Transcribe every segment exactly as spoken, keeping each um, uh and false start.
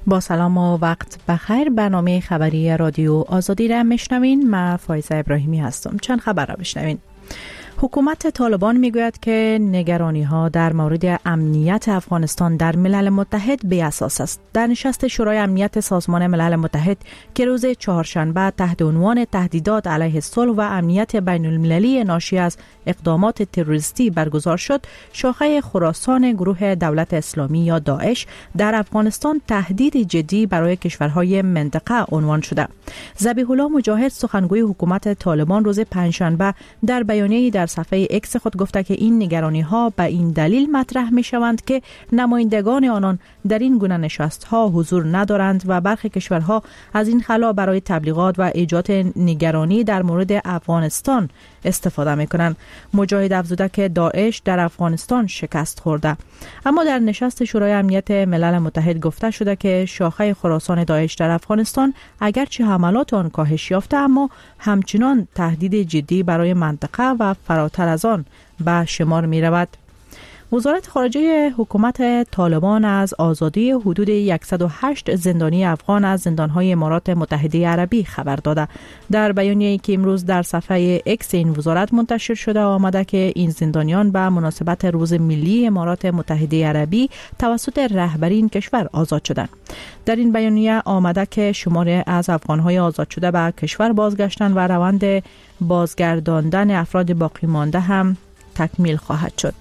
با سلام و وقت بخیر. برنامه خبری رادیو آزادی را میشنوین. من فایزه ابراهیمی هستم. چند خبر را بشنوین. حکومت طالبان میگوید که نگرانی ها در مورد امنیت افغانستان در ملل متحد بی اساس است. در نشست شورای امنیت سازمان ملل متحد که روز چهارشنبه تحت عنوان تهدیدات علیه صلح و امنیت بین المللی ناشی از اقدامات تروریستی برگزار شد، شاخه خراسان گروه دولت اسلامی یا داعش در افغانستان تهدید جدی برای کشورهای منطقه عنوان شده. ذبیح الله مجاهد سخنگوی حکومت طالبان روز پنجشنبه در بیانیه‌ای در صفحه اکس خود گفته که این نگرانی ها به این دلیل مطرح می شوند که نمایندگان آنان در این گونه نشست ها حضور ندارند و برخی کشورها از این خلا برای تبلیغات و ایجاد نگرانی در مورد افغانستان استفاده می کنند. مجاهد افزوده که داعش در افغانستان شکست خورده. اما در نشست شورای امنیت ملل متحد گفته شده که شاخه خراسان داعش در افغانستان اگرچه حملات آن کاهش یافته اما همچنان تهدید جدی برای منطقه و فراتر از آن به شمار می رود. وزارت خارجه حکومت طالبان از آزادی حدود صد و هشت زندانی افغان از زندانهای امارات متحده عربی خبر داده. در بیانیه‌ای که امروز در صفحه اکس این وزارت منتشر شده آمده که این زندانیان به مناسبت روز ملی امارات متحده عربی توسط رهبری این کشور آزاد شدند. در این بیانیه آمده که شمار از افغانهای آزاد شده به کشور بازگشتند و روند بازگرداندن افراد باقی مانده هم تکمیل خواهد شد.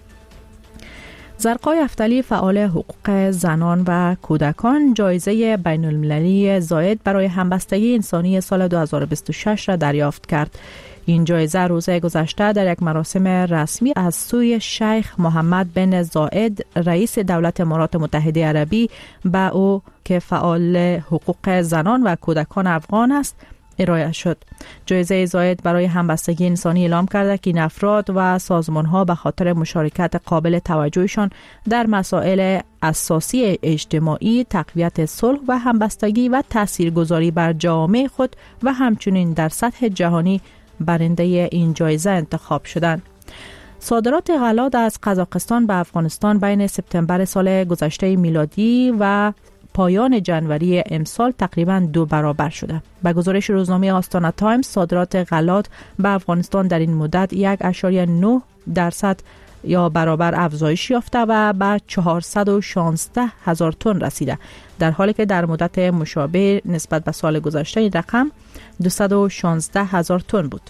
زرقای افتلی فعال حقوق زنان و کودکان جایزه بین المللی زاید برای همبستگی انسانی سال دو هزار و بیست و شش را دریافت کرد. این جایزه روز گذشته در یک مراسم رسمی از سوی شیخ محمد بن زاید رئیس دولت امارات متحده عربی به او که فعال حقوق زنان و کودکان افغان است ارائه شد. جایزه زاید برای همبستگی انسانی اعلام کرده که این افراد و سازمان‌ها به خاطر مشارکت قابل توجهشان در مسائل اساسی اجتماعی، تقویت صلح و همبستگی و تاثیرگذاری بر جامعه خود و همچنین در سطح جهانی برنده این جایزه انتخاب شدند. صادرات غلات از قزاقستان به افغانستان بین سپتامبر سال گذشته میلادی و پایان جنوری امسال تقریباً دو برابر شده. به گزارش روزنامه آستانا تایمز صادرات غلات به افغانستان در این مدت یک ممیز نه درصد یا برابر افزایش یافته و به چهارصد و شانزده هزار تن رسیده، در حالی که در مدت مشابه نسبت به سال گذشته این رقم دویست و شانزده هزار تن بود.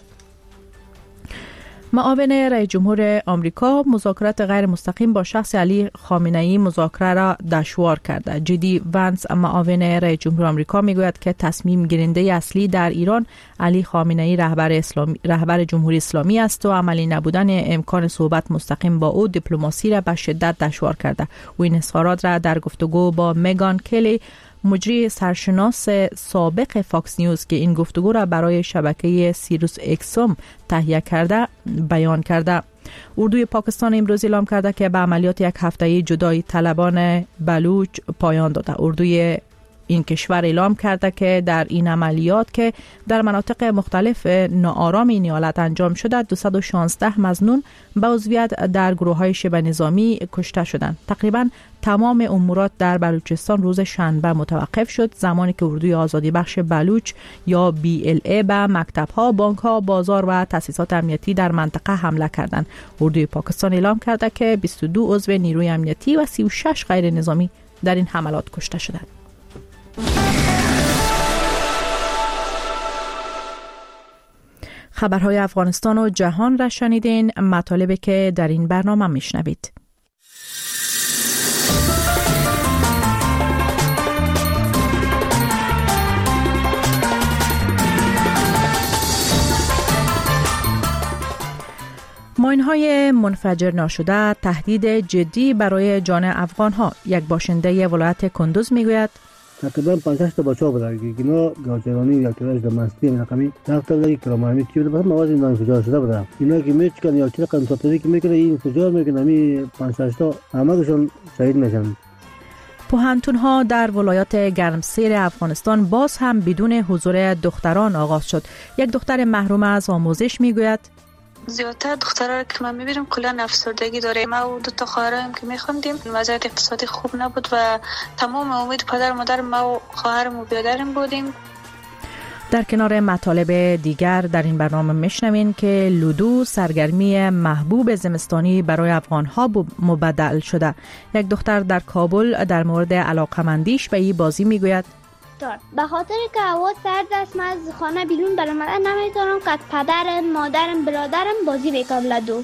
معاون رئیس جمهور آمریکا مذاکرات غیر مستقیم با شخص علی خامنه ای مذاکره را دشوار کرده. جدی ونس معاون رئیس جمهور آمریکا میگوید که تصمیم گیرنده اصلی در ایران علی خامنه ای رهبر اسلامی رهبر جمهوری اسلامی است و عملی نبودن امکان صحبت مستقیم با او دیپلماسی را به شدت دشوار کرده. او این اظهارات را در گفتگو با مگان کلی مجری سرشناس سابق فاکس نیوز که این گفتگو را برای شبکه سیروس اکسوم تهیه کرده بیان کرده. اردوی پاکستان امروز اعلام کرده که به عملیات یک هفته‌ای جدایی طلبان بلوچ پایان داده. اردوی این کشور اعلام کرده که در این عملیات که در مناطق مختلف ناآرام این ایالت انجام شده دویست و شانزده مظنون به عضویت در گروه‌های شبه نظامی کشته شدند. تقریباً تمام امورات در بلوچستان روز شنبه متوقف شد، زمانی که اردوی آزادی بخش بلوچ یا بی ال ای به مکتب‌ها، بانک‌ها، بازار و تأسیسات امنیتی در منطقه حمله کردند. اردوی پاکستان اعلام کرده که بیست و دو عضو نیروی امنیتی و سی و شش غیر نظامی در این حملات کشته شدند. خبرهای افغانستان و جهان را شنیدین. مطالبی که در این برنامه میشنوید. ماین‌های منفجر ناشده تهدید جدی برای جان افغان‌ها. یک باشنده ولایت کندوز میگوید تقریبا پنجاه تا بچه‌ها بودن که اینا گاوچرانی یا کلاش د مستی من رقمی دفتر لگی کرامانی چی بود مواد اینا انفجار شده بودن. اینا که میچکن یا چه رقم ساتوری که میکنه این انفجار میکنه می پنجاه تا همه‌شون شهید میشن. پوهنتون‌ها در ولایات گرمسیر افغانستان باز هم بدون حضور دختران آغاز شد. یک دختر محروم از آموزش میگوید زیادتر دخترها که من میبینم کلا افسردگی داره. ما و دو تا خواهرم که میخوندیم وضعیت اقتصادی خوب نبود و تمام امید پدر و مادر ما و خواهرم و برادرم بودیم. در کنار مطالب دیگر در این برنامه میشنوین که لودو سرگرمی محبوب زمستانی برای افغانها مبدل شده. یک دختر در کابل در مورد علاقمندیش به این بازی میگوید به خاطر که هوا سرد است من از خانه بیرون برآمدن نمیتونم که پدرم، مادرم، برادرم بازی میکنم لودو.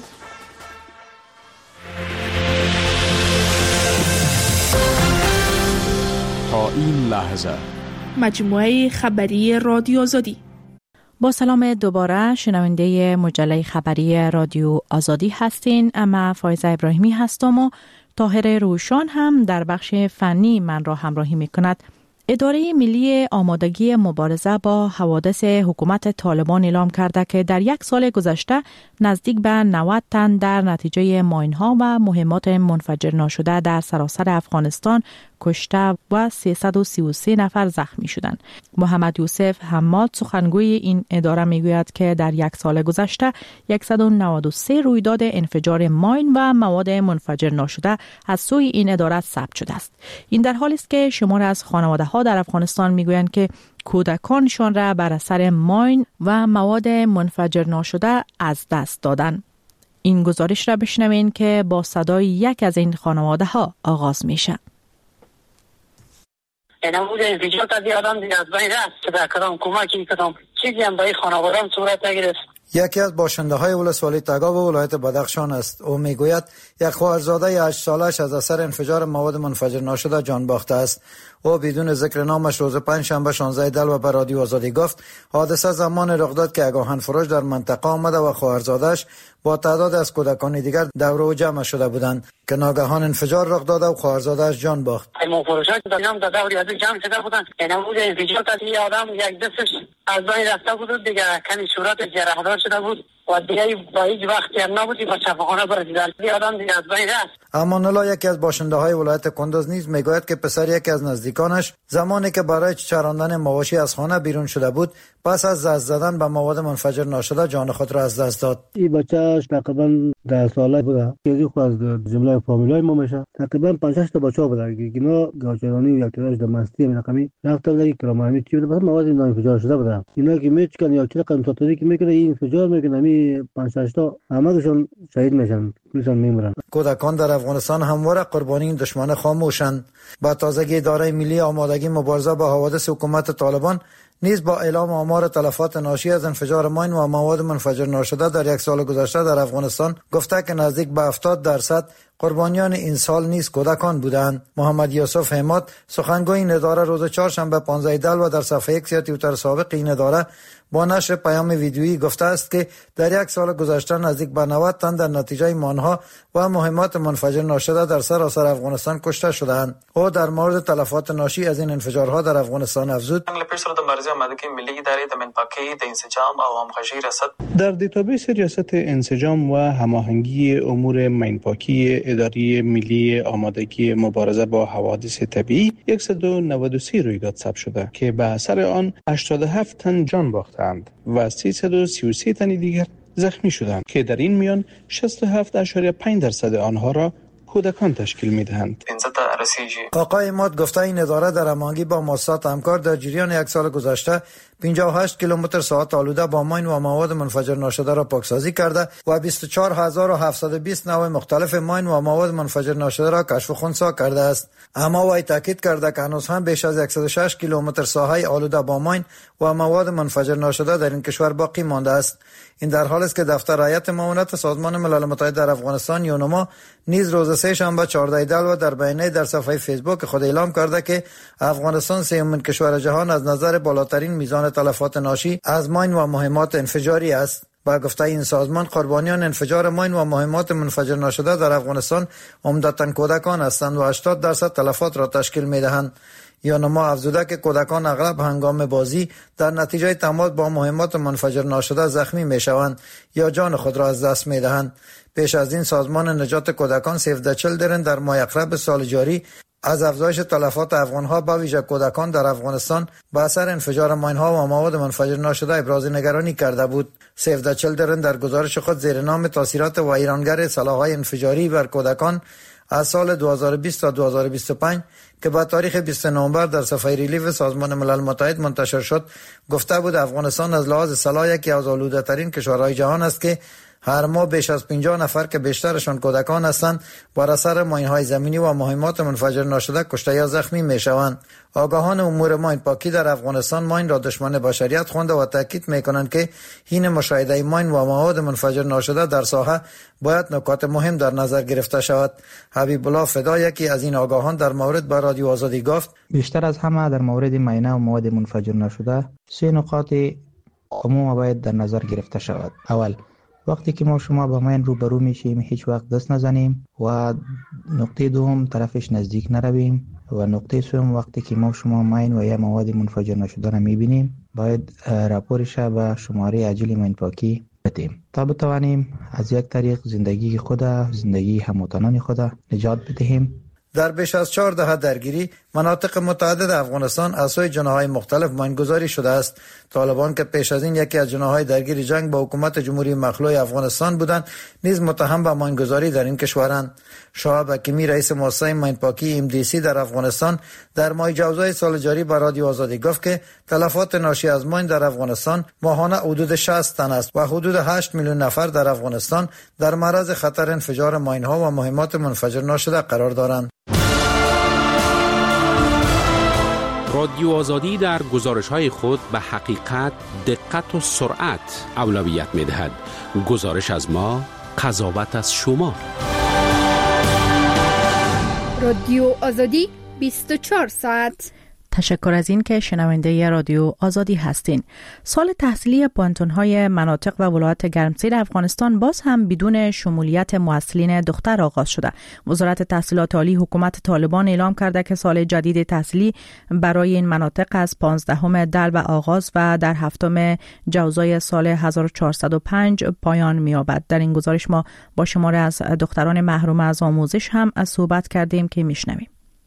تا این لحظه مجموعه خبری رادیو آزادی. با سلام دوباره شنونده مجله خبری رادیو آزادی هستین. اما فایزه ابراهیمی هستم و طاهر روشان هم در بخش فنی من را همراهی می کند. اداره ملی آمادگی مبارزه با حوادث حکومت طالبان اعلام کرده که در یک سال گذشته نزدیک به نود تن در نتیجه ماین‌ها و مهمات منفجر ناشده در سراسر افغانستان کشته و سیصد و سی و سه نفر زخمی شدند. محمد یوسف حماد سخنگوی این اداره میگوید که در یک سال گذشته صد و نود و سه رویداد انفجار ماین و مواد منفجر ناشده از سوی این اداره ثبت شده است. این در حالی است که شمار از خانواده‌ها در افغانستان میگویند که کودکانشان را بر اثر ماین و مواد منفجر ناشده از دست دادند. این گزارش را بشنوین که با صدای یک از این خانواده‌ها آغاز میشه. نمود انفجار تا آدم دیگه از بین رفت در کدام کمکی کدام چیزی هم برای خانواده‌ام صورت نگرفت. یکی از باشنده‌های ولسوالی تگاب و ولایت بدخشان است. او میگوید یک خواهرزاده هشت سالش از اثر انفجار مواد منفجر ناشده جان باخته است. او بدون ذکر نامش روز پنجشنبه شانزده دلو به رادیو آزادی گفت حادثه زمان رخ داد که آگاهن فروش در منطقه آمده و خواهرزاده‌اش با تعداد از کودکان دیگر دور و جمع شده بودند که ناگهان انفجار رخ داد و خواهرزاده‌اش جان باخت. ما فروشا که داشتم در دور از جمع شده بودند. نمود انفجار تا یه آدم یک دستش از بین رفته بود دیگه کنی صورت جراحدار شده بود و دیگه با هیچ وقتی هم نبودی با شفاخانه برسیدن. یه آدم دیگه از بین رفت. امان الله یکی از باشنده‌های ولایت کندوز نیز میگوید که پسر یکی از نزدیکانش زمانی که برای چراندن مواشی از خانه بیرون شده بود پس از دست زدن به مواد منفجر ناشده جان خود را از دست داد. این بچه‌اش تقریبا ده ساله بوده که خود از جمله فامیلای ما میشه. تقریبا پنج شش تا بچه‌ها بودن که اینا گاوچرانی و یک تراش دمستی من رقمی رفته بودن که کرامامی چی بود مواد انفجار شده بودن. اینا که میچکن یا چه قسم تاتری که میکنه این انفجار میکنه می پنج شش تا همه‌شون شهید میشن میشن میمیرن. کودکان در افغانستان همواره قربانی این دشمن خاموشند. با تازگی اداره ملی آمادگی مبارزه با حوادث حکومت طالبان نیز با اعلام آمار تلفات ناشی از انفجار ماین و مواد منفجر ناشده در یک سال گذشته در افغانستان گفته که نزدیک به هفتاد درصد قربانیان این سال نیز کودکان بودند. محمد یوسف حماد سخنگوی این اداره روز چهارشنبه پانزده دلو در صفحه ایکس یا توییتر سابق این اداره با نشر پیام ویدیویی گفته است که در یک سال گذشته نزدیک به نود تن در نتیجه مانها و مهمات منفجر ناشده در سراسر افغانستان کشته شدند. او در مورد تلفات ناشی از این انفجارها در افغانستان افزود: در دیتابیس ریاست انسجام و هماهنگی امور مینپاکی اداره ملی آمادگی مبارزه با حوادث طبیعی صد و نود و سه رویداد ثبت شده که به اثر آن هشتاد و هفت تن جان باختند و سیصد و سی و سه تن دیگر زخمی شدند که در این میان شصت و هفت و پنج درصد آنها را کودکان تشکیل می‌دهند. آقای ماد گفته این اداره در هماهنگی با مؤسسات همکار در جریان یک سال گذشته پنجاه و هشت کیلومتر ساعت آلوده با ماین و مواد منفجر ناشده را پاکسازی کرده و بیست و چهار هزار و هفتصد و بیست نوع مختلف ماین و مواد منفجر ناشده را کشف و خنثی کرده است. اما وی تاکید کرده که هنوز هم بیش از صد و شش کیلومتر ساحه آلوده با ماین و مواد منفجر ناشده در این کشور باقی مانده است. این در حالی است که دفتر هیئت معاونت سازمان ملل متحد در افغانستان یونما نیز روز سه شنبه چهارده دلو در بیانیه در صفحه فیسبوک خود اعلام کرده که افغانستان سومین کشور جهان از نظر بالاترین میزان تلفات ناشی از ماین و مهمات انفجاری است. با گفته این سازمان قربانیان انفجار ماین و مهمات منفجر ناشده در افغانستان عمدتاً کودکان هستند و هشتاد درصد تلفات را تشکیل می‌دهند. یونما افزوده که کودکان اغلب هنگام بازی در نتیجه تماس با مهمات منفجر ناشده زخمی میشوند یا جان خود را از دست میدهند. پیش از این سازمان نجات کودکان سیو د چیلدرن در ماه اکتبر سال جاری از افزایش تلفات افغان‌ها به ویژه کودکان در افغانستان به اثر انفجار ماین‌ها و مواد منفجر ناشده ابراز نگرانی کرده بود. سیو د چیلدرن در گزارش خود زیر نام تاثیرات و ایرانگر سلاح‌های انفجاری بر کودکان از سال دو هزار و بیست تا دو هزار و بیست و پنج که با تاریخ بیست نوامبر در صفحه ریلیف سازمان ملل متحد منتشر شد گفته بود افغانستان از لحاظ سلاح یکی از آلوده‌ترین کشورهای جهان است که هر ماه بیش از پنجاه نفر که بیشترشان کودکان هستند بر اثر ماین‌های زمینی و مهمات منفجر ناشده کشته یا زخمی میشوند. آگاهان امور ماین پاکی در افغانستان ماین را دشمن بشریت خوانده و تاکید میکنند که حین مشاهده ماین و مواد منفجر ناشده در ساحه باید نکات مهم در نظر گرفته شود. حبیب الله فدا یکی از این آگاهان در مورد با رادیو آزادی گفت بیشتر از همه در مورد ماینه و مواد منفجر ناشده سه نقاط عموم باید در نظر گرفته شود. اول، وقتی که ما شما با ماین روبرو میشیم هیچ وقت دست نزنیم و نقطه دوم طرفش نزدیک نرویم و نقطه سوم وقتی که ما شما ماین و یا مواد منفجر نشده را میبینیم باید راپورش به شماره عاجل ماین پاکی بدیم تا بتوانیم از یک طریق زندگی خود زندگی هموطنان خود نجات بدهیم. در بیش از چهار دهه درگیری مناطق متعدد افغانستان از سوی جناح‌های مختلف ماینگذاری شده است. طالبان که پیش از این یکی از جناح‌های درگیر جنگ با حکومت جمهوری مخلوع افغانستان بودند نیز متهم به ماینگذاری در این کشورند. شعیب حکیمی رئیس مؤسسه ماینپاکی ام دی سی در افغانستان در ماه جوزای سال جاری به رادیو آزادی گفت که تلفات ناشی از ماین در افغانستان ماهانه حدود شصت تن است و حدود هشت میلیون نفر در افغانستان در معرض خطر انفجار ماین‌ها و مهمات منفجر ناشده قرار دارند. رادیو آزادی در گزارش‌های خود به حقیقت، دقت و سرعت اولویت می‌دهد. گزارش از ما، قضاوت از شما. رادیو آزادی بیست و چهار ساعت. تشکر از این که شنونده رادیو آزادی هستین. سال تحصیلی پانتون‌های مناطق و ولایت گرمسیر افغانستان باز هم بدون شمولیت مؤثرین دختر آغاز شده. وزارت تحصیلات عالی حکومت طالبان اعلام کرده که سال جدید تحصیلی برای این مناطق از پانزدهم دلو آغاز و در هفتم جوزای سال هزار و چهارصد و پنج پایان می‌یابد. در این گزارش ما با شماری از دختران محروم از آموزش هم از صحبت کردیم که میشنویم.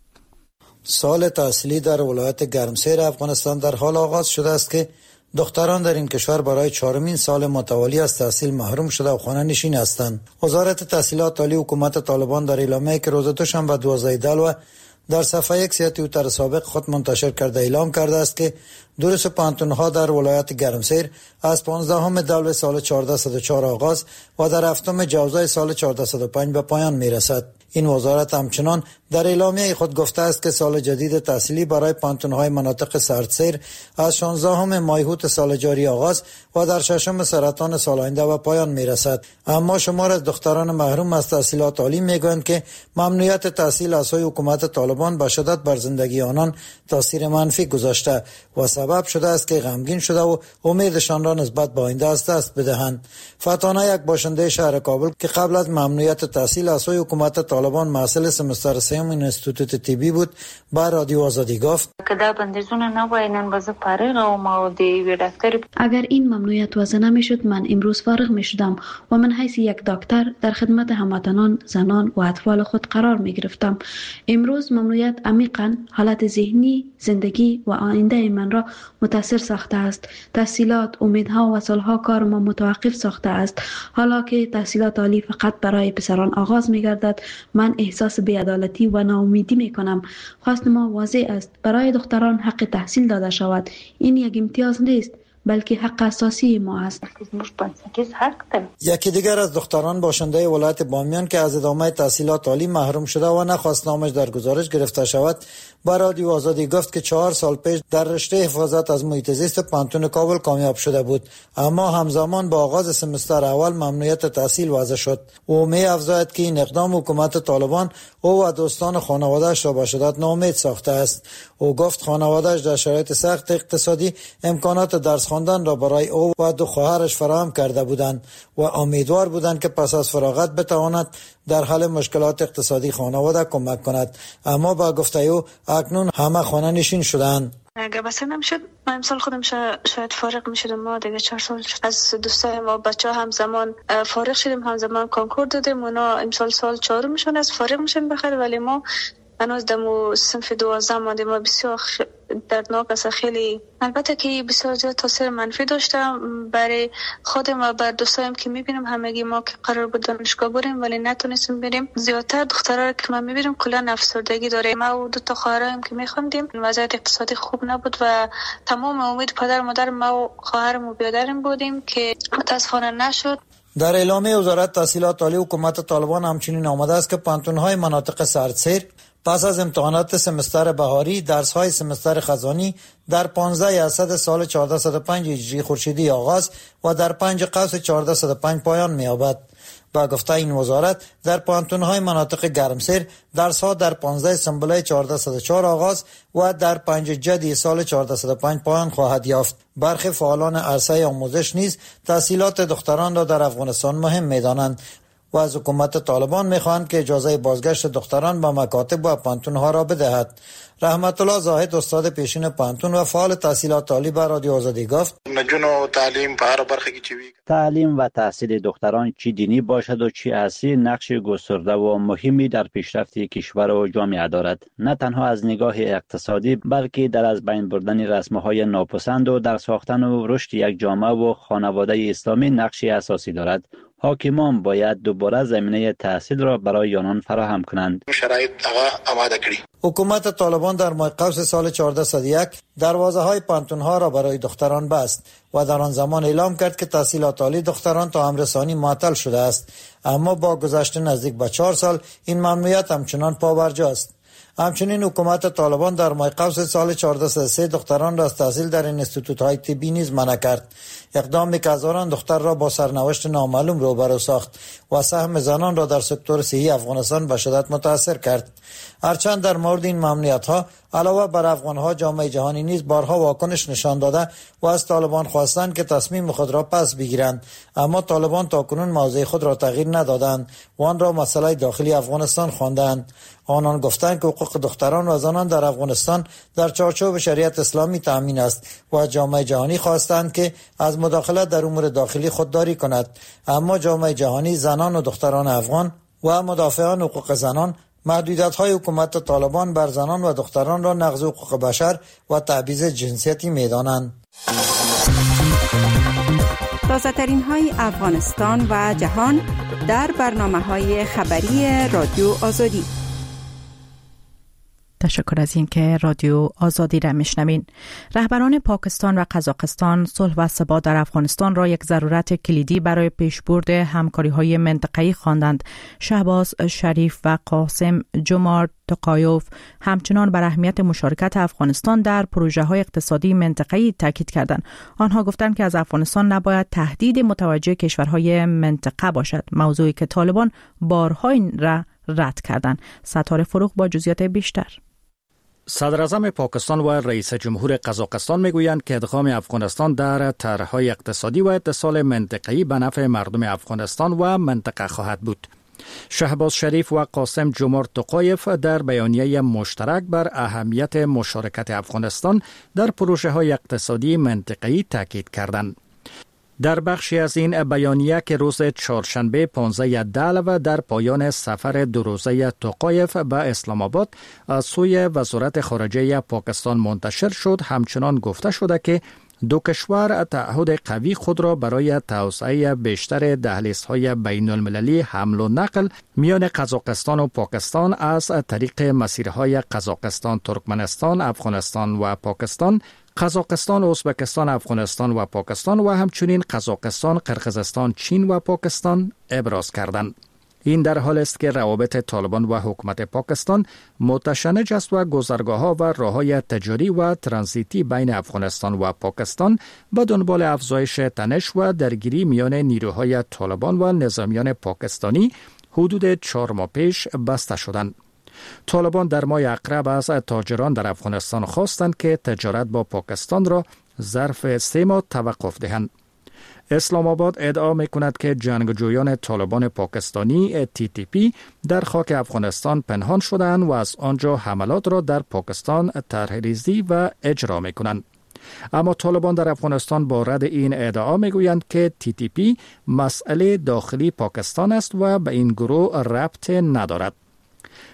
سال تحصیلی در ولایت گرمسیر افغانستان در حال آغاز شده است که دختران در این کشور برای چهارمین سال متوالی از تحصیل محروم شده و خانه نشین هستند. وزارت تحصیلات عالی حکومت طالبان در اعلامیه‌ای که روز دوشنبه دوازده دلو در صفحه یک سیاتی توییتر سابق خود منتشر کرده اعلام کرده است که دروس پانتون‌ها در ولایت گرمسیر از پانزدهم دلو سال چهارده صد و چهار آغاز و در هفتم جوزای سال چهارده صد و پنج به پایان میرسد. این وزارت همچنان در اعلامیه خود گفته است که سال جدید تحصیلی برای پانتون‌های مناطق سردسیر از شانزدهم مایهوت سال جاری آغاز و در ششم سرطان سال آینده به پایان میرسد. اما شمار از دختران محروم از تحصیلات عالی میگویند که ممنوعیت تحصیل از سوی حکومت طالبان به شدت بر زندگی آنان تاثیر منفی گذاشته و سبب شده است که غمگین شده و امیدشان را نسبت به آینده از دست بدهند. فتانه یک باشنده شهر کابل که قبل از ممنوعیت تحصیل از سوی حکومت طالبان محصل سمستر سوم انستیتوت طبی بود با رادیو آزادی گفت که دا بندیزونه نباید نن باز فارغ و ما دی دکتر اگر این ممنوعیت وضع نمیشد من امروز فارغ میشدم و من حیث یک دکتر در خدمت هموطنان زنان و اطفال خود قرار میگرفتم. امروز ممنوعیت عمیقاً حالت ذهنی زندگی و آینده من را متاثر ساخته است. تحصیلات امیدها و سالها کار ما متوقف ساخته است. حالا که تحصیلات عالی فقط برای پسران آغاز میگردد من احساس بی‌عدالتی و ناامیدی میکنم. خواست ما واضح است برای دختران حق تحصیل داده شود. این یک امتیاز نیست بلکه حق اساسی ما است. یکی دیگر از دختران باشنده ولایت بامیان که از ادامه تحصیلات عالی محروم شده و نخواست نامش در گزارش گرفته شود با رادیو آزادی گفت که چهار سال پیش در رشته حفاظت از محیط زیست پانتون کابل کامیاب شده بود، اما همزمان با آغاز سمستر اول ممنوعیت تحصیل وضع شد. او می افزاید که این اقدام حکومت طالبان او و دوستان خانواده‌اش را به شدت ناامید ساخته است. او گفت خانواده‌اش در شرایط سخت اقتصادی امکانات درس خواندن را برای او و دو خواهرش فراهم کرده بودند و امیدوار بودند که پس از فراغت بتواند در حل مشکلات اقتصادی خانواده کمک کند، اما با گفته او اکنون همه خانه نشین شدند. اگه بس نمیشد من امسال خودم شاید فارغ میشدم. ما دیگه چهار سال از دوستای ما بچه ها همزمان فارغ شدیم، همزمان کنکور دادیم. اونا امسال سال چهارم میشن از فارغ میشن بخیر، ولی ما هنوز دمو صنف دوازده مانده ما بسیار خ... دردناک است. خیلی البته که بسیار زیاد تاثیر منفی داشته برای خودم و بر دوستایم که میبینم. همگی ما که قرار بود دانشگاه بریم ولی نتونستیم بریم. زیادتر دخترها که ما میبینیم کلا افسردگی داره. ما و دو تا خواهرام که میخوندیم وضعیت اقتصادی خوب نبود و تمام امید پدر مادر ما و خواهرم و برادرم بودیم که متاسفانه نشد. در اعلامیه وزارت تحصیلات عالی حکومت طالبان همچنین آمده است که پانتون‌های مناطق سردسیر پس از امتحانات سمستر بهاری درس‌های سمستر خزانی در پانزده اسد سال چهاردهصد و پنج هجری خورشیدی آغاز و در پنج قوس چهاردهصد و پنج پایان می‌یابد. با گفته این وزارت در پانتون‌های مناطق گرمسیر درس‌ها در پانزده سنبله چهاردهصد و چهار آغاز و در پنج جدی سال چهاردهصد و پنج پایان خواهد یافت. برخی فعالان عرصه آموزش نیز تحصیلات دختران را در افغانستان مهم می‌دانند و از حکومت طالبان می‌خواهند که اجازه بازگشت دختران به مکاتب و پانتون‌ها را بدهد. رحمت الله زاهد استاد پیشین پانتون و فعال تحصیلات عالی به رادیو آزادی گفت: نجونو تعلیم په هر برخه کې چوي تعلیم و تحصیل دختران چی دینی باشد و چی عصری نقش گسترده و مهمی در پیشرفت کشور و جامعه دارد. نه تنها از نگاه اقتصادی بلکه در از بین بردن رسم‌های ناپسند و در ساختن و رشد یک جامعه و خانواده اسلامی نقش اساسی دارد. حاکمان باید دوباره زمینه تحصیل را برای آنان فراهم کنند. شرایط آماده کړي. حکومت طالبان در ماه قوس سال چهاردهصد و یک دروازه های پانتون‌ها را برای دختران بست و در آن زمان اعلام کرد که تحصیلات عالی دختران تا امرسانی معطل شده است. اما با گذشت نزدیک به چهار سال این ممنوعیت همچنان پابرجاست. همچنین حکومت طالبان در ماه قوس سال چهاردهصد و سه دختران را از تحصیل در انستیتوت‌های طبی نیز منع کرد. اقدامی که هزاران دختر را با سرنوشت نامعلوم روبرو ساخت و سهم زنان را در سکتور صحی افغانستان به شدت متاثر کرد. هرچند در مورد این ممنوعیت‌ها علاوه بر افغان‌ها جامعه جهانی نیز بارها واکنش نشان داده و از طالبان خواستند که تصمیم خود را پس بگیرند، اما طالبان تاکنون موضع خود را تغییر ندادند و آن را مسئله داخلی افغانستان خواندند. آنان گفتند که حقوق دختران و زنان در افغانستان در چارچوب شریعت اسلامی تامین است و جامعه جهانی خواستند که از مداخله در امور داخلی خودداری کند. اما جامعه جهانی زنان و دختران افغان و مدافعان حقوق زنان محدودیت‌های حکومت طالبان بر زنان و دختران را نقض حقوق بشر و تبعیض جنسیتی می‌دانند. تازه‌ترین های افغانستان و جهان در برنامه‌های خبری رادیو آزادی. تشکر از این که رادیو آزادی را میشنوین. رهبران پاکستان و قزاقستان صلح و ثبات در افغانستان را یک ضرورت کلیدی برای پیشبرد همکاری‌های منطقه‌ای خواندند. شهباز شریف و قاسم جمار تقایف همچنان بر اهمیت مشارکت افغانستان در پروژه‌های اقتصادی منطقه‌ای تاکید کردند. آنها گفتند که از افغانستان نباید تهدید متوجه کشورهای منطقه باشد، موضوعی که طالبان بارها این را رد کردند. ستاره فروغ با جزئیات بیشتر. صدر اعظم پاکستان و رئیس جمهور قزاقستان میگویند که ادغام افغانستان در طرح‌های اقتصادی و اتصال منطقه‌ای به نفع مردم افغانستان و منطقه خواهد بود. شهباز شریف و قاسم جمار تقایف در بیانیه مشترک بر اهمیت مشارکت افغانستان در پروژه‌های اقتصادی منطقه‌ای تاکید کردند. در بخشی از این بیانیه که روز چهارشنبه پانزده دلو در پایان سفر دو روزه تقایف به اسلام آباد از سوی وزارت خارجه پاکستان منتشر شد، همچنان گفته شده که دو کشور تعهد قوی خود را برای توسعه بیشتر دهلیزهای بین المللی حمل و نقل میان قزاقستان و پاکستان از طریق مسیرهای قزاقستان، ترکمنستان، افغانستان و پاکستان، قزاقستان، ازبکستان، افغانستان و پاکستان و همچنین قزاقستان، قرقیزستان، چین و پاکستان ابراز کردند. این در حال است که روابط طالبان و حکومت پاکستان متشنج است و گذرگاه‌ها و راه‌های تجاری و ترانزیتی بین افغانستان و پاکستان به دنبال افزایش تنش و درگیری میان نیروهای طالبان و نظامیان پاکستانی حدود چهار ماه پیش بسته شدند. طالبان در ماه اقرب از تاجران در افغانستان خواستند که تجارت با پاکستان را ظرف سه ماه توقف دهند. اسلام آباد ادعا می‌کند که جنگجویان طالبان پاکستانی تی تی پی در خاک افغانستان پنهان شدند و از آنجا حملات را در پاکستان طرح‌ریزی و اجرا می‌کنند. اما طالبان در افغانستان با رد این ادعا میگویند که تی تی پی مسئله داخلی پاکستان است و به این گروه ربط ندارد.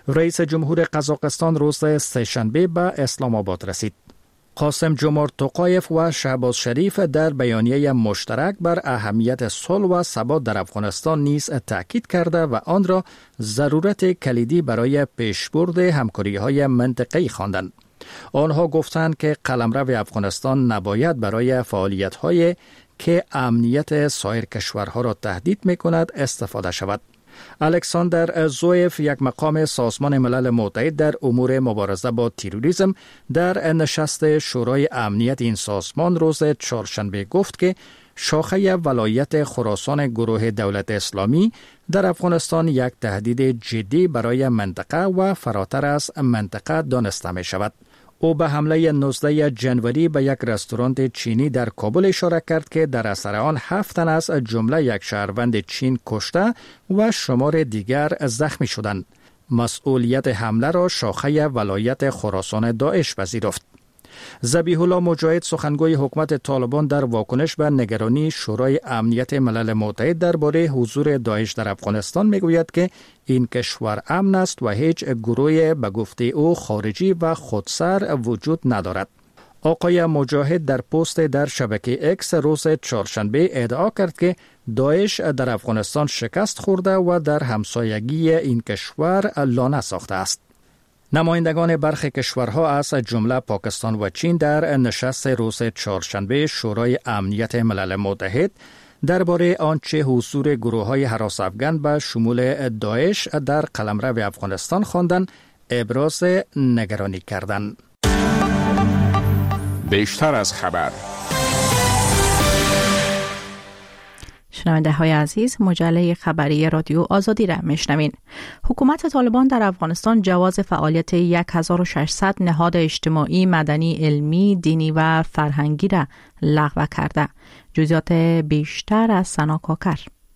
رئیس جمهور قزاقستان روز سه‌شنبه به اسلام آباد رسید. قاسم جمهور توقایف و شهباز شریف در بیانیه مشترک بر اهمیت صلح و ثبات در افغانستان نیز تاکید کرده و آن را ضرورت کلیدی برای پیشبرد همکاری‌های منطقه‌ای خواندند. آنها گفتند که قلمرو افغانستان نباید برای فعالیت‌های که امنیت سایر کشورها را تهدید می‌کند استفاده شود. الکساندر زویف، یک مقام سازمان ملل متحد در امور مبارزه با تروریسم، در نشست شورای امنیت این سازمان روز چهارشنبه گفت که شاخه ولایت خراسان گروه دولت اسلامی در افغانستان یک تهدید جدی برای منطقه و فراتر از منطقه دانسته می شود. او به حمله نوزده جنوری به یک رستوران چینی در کابل اشاره کرد که در اثر آن هفت تن از جمله یک شهروند چین کشته و شمار دیگر زخمی شدند. مسئولیت حمله را شاخه ولایت خراسان داعش پذیرفت. ذبیح الله مجاهد، سخنگوی حکومت طالبان، در واکنش به نگرانی شورای امنیت ملل متحد درباره حضور داعش در افغانستان میگوید که این کشور امن است و هیچ گروه به گفته او خارجی و خودسر وجود ندارد. آقای مجاهد در پست در شبکه اکس روز چهارشنبه ادعا کرد که داعش در افغانستان شکست خورده و در همسایگی این کشور لانه ساخته است. نمایندگان برخی کشورها از جمله پاکستان و چین در نشست روز چهارشنبه شورای امنیت ملل متحد درباره آنچه حضور گروه‌های هراس افغان به شمول داعش در قلمرو افغانستان خواندند ابراز نگرانی کردند. بیشتر از خبر. شنونده های عزیز، مجله خبری رادیو آزادی را میشنوین. حکومت طالبان در افغانستان جواز فعالیت هزار و ششصد نهاد اجتماعی، مدنی، علمی، دینی و فرهنگی را لغو کرده. جزئیات بیشتر از سنا کاکر.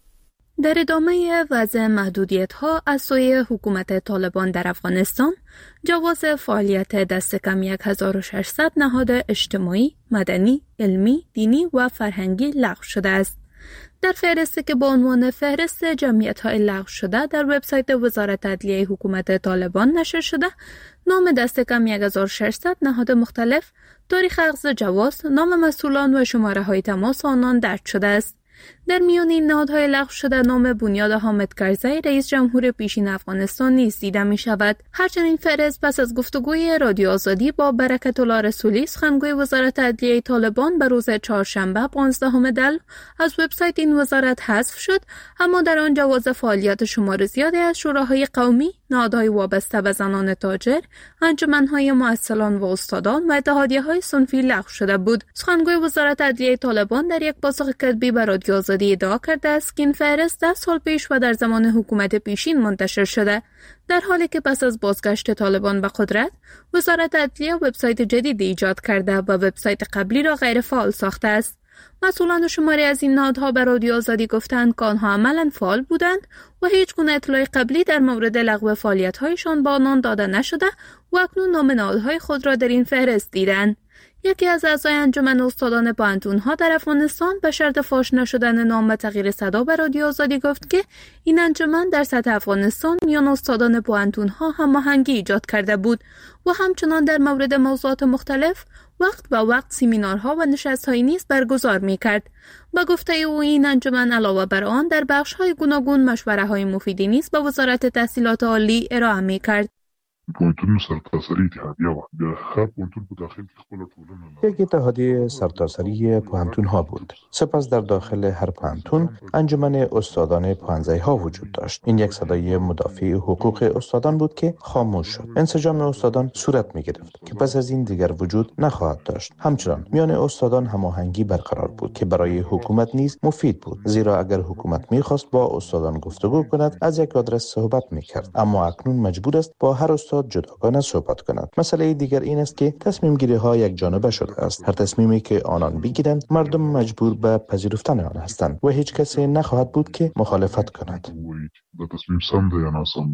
در ادامه وضع محدودیت‌ها از سوی حکومت طالبان در افغانستان، جواز فعالیت دست کم هزار و ششصد نهاد اجتماعی، مدنی، علمی، دینی و فرهنگی لغو شده است. در فهرستی که با عنوان فهرست جمعیت‌های لغو شده در وبسایت وزارت عدلیه حکومت طالبان نشر شده، نام دست کم هزار و ششصد نهاد مختلف، تاریخ اخذ جواز، نام مسئولان و شماره‌های تماس آنان درج شده است. در میان این نهادهای لغو شده نام بنیاد حامد کرزی، رئیس جمهور پیشین افغانستان نیز دیده می شود. هرچند این فهرست پس از گفتگوی رادیو آزادی با برکت الله رسولی، سخنگوی وزارت عدلیه طالبان، به روز چهارشنبه پانزدهم دی از وبسایت این وزارت حذف شد، اما در آن جواز فعالیت شمار زیادی از شوراهای قومی، نهادهای وابسته به زنان تاجر، انجمنهای مؤصلان و استادان و اتحادیه‌های صنفی لغو شده بود. سخنگوی وزارت عدلیه طالبان در یک پاسخ کتبی به رادیو آزادی ادعا کرده است که این فهرست ده سال پیش و در زمان حکومت پیشین منتشر شده، در حالی که پس از بازگشت طالبان به قدرت، وزارت عدلیه وبسایت جدیدی ایجاد کرده و وبسایت قبلی را غیر فعال ساخته است. مسئولان شماری از این نهادها به رادیو آزادی گفتند که آنها عملاً فعال بودند و هیچ گونه اطلاع قبلی در مورد لغو فعالیت‌هایشان به آنان داده نشده و اکنون نام نهادهای خود را در این فهرست دیدند. یکی از اعضای انجمن استادان پوهنتون‌ها در افغانستان به شرط فاش نشدن نام و تغییر صدا به رادیو آزادی گفت که این انجمن در سطح افغانستان میان استادان پوهنتون‌ها هماهنگی ایجاد کرده بود و همچنان در مورد موضوعات مختلف وقت به وقت سمینارها و نشست‌هایی نیز برگزار می‌کرد. با گفته او این انجمن علاوه بر آن در بخش‌های گوناگون مشوره‌های مفیدی نیز به وزارت تحصیلات عالی ارائه می‌کرد. پوهنتون سرتاسری اتحادیه و د هر پوهنتون په داخل کې خپل ټولنه یک اتحادیه سرتاسری پوهنتون ها بود. سپس در داخل هر پوهنتون انجمن استادان پوهنځای ها وجود داشت. این یک صدای مدافع حقوق استادان بود که خاموش شد. انسجام استادان صورت می گرفت که پس از این دیگر وجود نخواهد داشت. همچنان میان استادان هماهنگی برقرار بود که برای حکومت نیز مفید بود، زیرا اگر حکومت می‌خواست با استادان گفتگو کند از یک آدرس صحبت می‌کرد، اما اکنون مجبور است با هر استاد جداگانه صحبت کند. مسئله دیگر این است که تصمیم گیری ها یک جانبه شده است. هر تصمیمی که آنان بگیرند مردم مجبور به پذیرفتن آن هستند و هیچ کسی نخواهد بود که مخالفت کند. د تصمیم سم دی یا ناسم.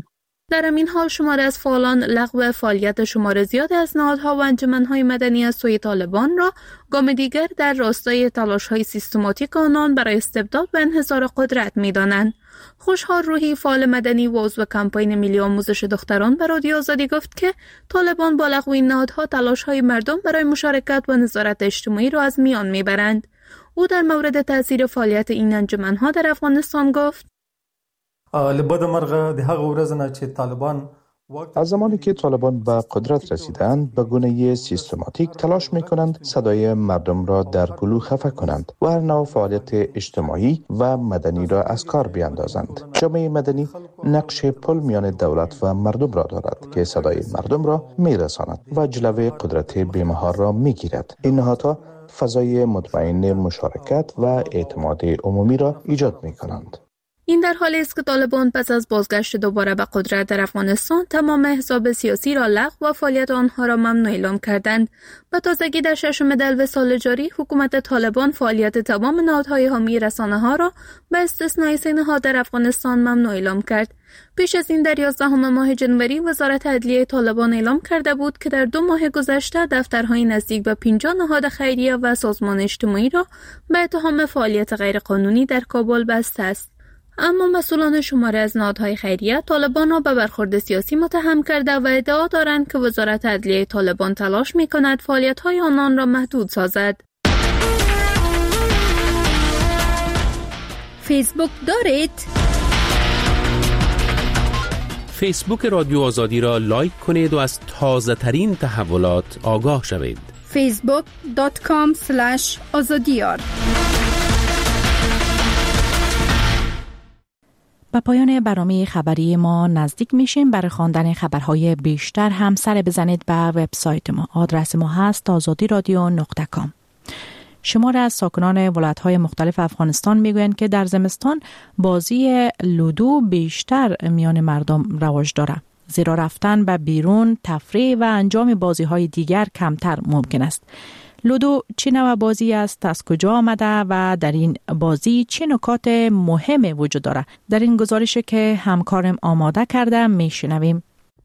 در همین حال شماری از فعالان لغو فعالیت شمار زیاد از نهادها و انجمنهای مدنی از سوی طالبان را گام دیگر در راستای تلاش‌های سیستماتیک آنان برای استبداد و انحصار قدرت می‌دانند. خوشحال روحی، فعال مدنی و عضو کمپین ملی آموزش دختران به رادیو آزادی گفت که طالبان با لغو این نهادها تلاش‌های مردم برای مشارکت و نظارت اجتماعی را از میان می‌برند. او در مورد تاثیر فعالیت این انجمن‌ها در افغانستان گفت: لبد مرغه د هغه ورځ نه چې طالبان از زمانی که طالبان به قدرت رسیدند به گونه سیستماتیک تلاش می کنند صدای مردم را در گلو خفه کنند و هر نوع فعالیت اجتماعی و مدنی را از کار بیاندازند. جامعه مدنی نقش پل میان دولت و مردم را دارد که صدای مردم را می رساند و جلوه قدرت بی‌محال را می گیرد. این نهادها فضای مطمئن مشارکت و اعتماد عمومی را ایجاد می کنند. این در حالی است که طالبان پس از بازگشت دوباره به قدرت در افغانستان تمام احزاب سیاسی را لغو و فعالیت آنها را ممنوع اعلام کردند. به تازگی در ششم دلو سال جاری حکومت طالبان فعالیت تمام نهادهای حامی رسانه‌ها را به استثنای سه نهاد در افغانستان ممنوع اعلام کرد. پیش از این در یازدهم ماه جنوری وزارت عدلیه طالبان اعلام کرده بود که در دو ماه گذشته دفترهای نزدیک به پنجاه نهاد خیریه و سازمان اجتماعی را به اتهام فعالیت غیرقانونی در کابل بسته است. اما مسئولان شماره از نهادهای خیریه طالبان را به برخورد سیاسی متهم کرده و ادعا دارند که وزارت عدلیه طالبان تلاش می‌کند فعالیت‌های آنان را محدود سازد. فیسبوک دارید؟ فیسبوک رادیو آزادی را لایک کنید و از تازه ترین تحولات آگاه شوید. فیسبوک دات کام اسلش آزادیار. به پایان برنامه خبری ما نزدیک میشیم. برای خواندن خبرهای بیشتر هم سر بزنید به وبسایت ما. آدرس ما هست آزادی رادیو نقطه کام. شمار از ساکنان ولایت‌های مختلف افغانستان میگویند که در زمستان بازی لودو بیشتر میان مردم رواج دارد. زیرا رفتن به بیرون، تفریح و انجام بازی‌های دیگر کمتر ممکن است. لودو چه نوع بازی است، از کجا آمده و در این بازی چه نکات مهم وجود دارد؟ در این گزارشی که همکارم آماده کرده میشنویم.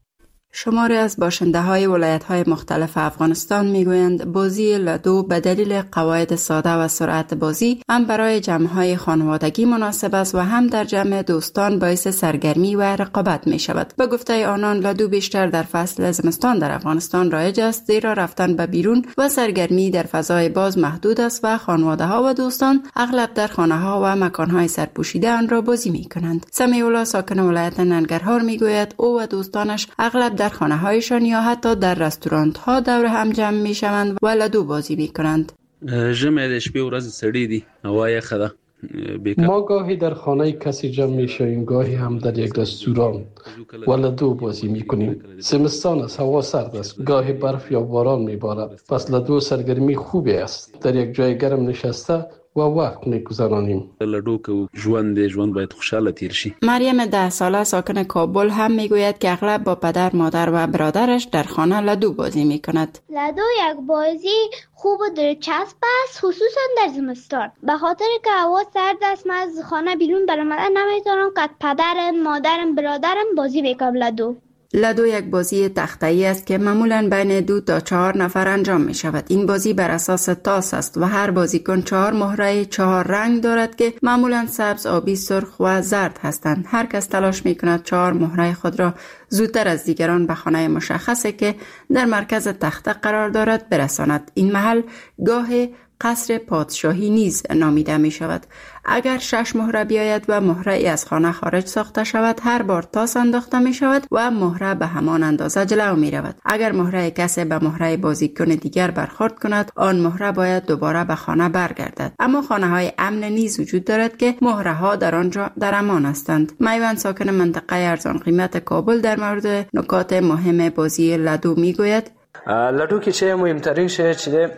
شماری از باشنده های ولایت های مختلف افغانستان میگویند بازی لودو به دلیل قواعد ساده و سرعت بازی هم برای جمع های خانوادگی مناسب است و هم در جمع دوستان باعث سرگرمی و رقابت می شود. به گفته آنان لودو بیشتر در فصل زمستان در افغانستان رایج است، زیرا رفتن به بیرون و سرگرمی در فضای باز محدود است و خانواده ها و دوستان اغلب در خانه ها و مکان های سرپوشیده آن را بازی می کنند. سمیع الله ساکن ولایت ننگرهار میگوید او و دوستانش اغلب در خانه هایشان یا حتی در رستوران ها دور هم جمع می شوند و لودو بازی می کنند. ژمی د شپې ورځ سړې دي، هوا یخه ده. ما گاهی در خانه کسی جمع می شویم، گاهی هم در یک رستوران و لودو بازی می کنیم. زمستان است، هوا سرد است، گاهی برف یا باران می بارد، پس لودو سرگرمی خوبی است. در یک جای گرم نشسته و وقت می‌گذرانیم. لودو که ژوند ژوند باید خوشحال تیر شي. مریم ده ساله ساکن کابل هم میگوید که اغلب با پدر، مادر و برادرش در خانه لودو بازی میکند. لودو یک بازی خوب و دلچسب است، خصوصا در زمستان. به خاطر که هوا سرد است، من از خانه بیرون برآمدن نمیتونم که پدرم، مادرم، برادرم بازی بکنم لودو. لودو یک بازی تخته‌ای است که معمولاً بین دو تا چهار نفر انجام می شود. این بازی بر اساس تاس است و هر بازیکن چهار مهره چهار رنگ دارد که معمولاً سبز، آبی، سرخ و زرد هستند. هر کس تلاش می کند چهار مهره خود را زودتر از دیگران به خانه مشخصی که در مرکز تخته قرار دارد برساند. این محل گاه قصر پادشاهی نیز نامیده می شود. اگر شش مهره بیاید و مهره ای از خانه خارج ساخته شود، هر بار تاس انداخته می شود و مهره به همان اندازه جلو می رود. اگر مهره کسی به مهره بازیکن دیگر برخورد کند، آن مهره باید دوباره به خانه برگردد. اما خانه های امن نیز وجود دارد که مهره ها در آنجا در امان هستند. میوان ساکن منطقه ارزان قیمت کابل در مورد نکات مهم بازی لودو می گوید: لودو که چه مهمترین شی چیه؟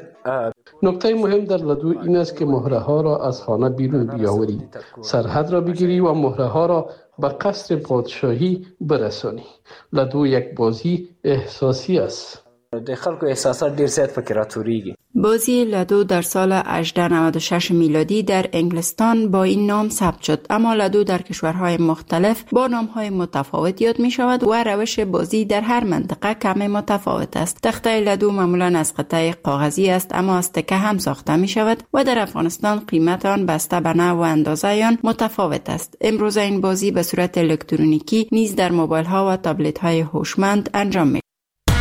نکته مهم در لودو این است که مهره ها را از خانه بیرون بیاوری، سرحد را بگیری و مهره ها را به قصر پادشاهی برسانی. لودو یک بازی احساسی است. د خلکو احساسات ډیر زیات پکې راټوریږي. بازی لدو در سال هجده نود و شش میلادی در انگلستان با این نام ثبت شد، اما لدو در کشورهای مختلف با نامهای متفاوت یاد می شود و روش بازی در هر منطقه کمی متفاوت است. تخته لدو معمولا از قطعه کاغذی است، اما از تکه هم ساخته می شود و در افغانستان قیمت آن بسته به نوع و اندازه آن متفاوت است. امروز این بازی به صورت الکترونیکی نیز در موبایل ها و تابلت های هوشمند انجام می.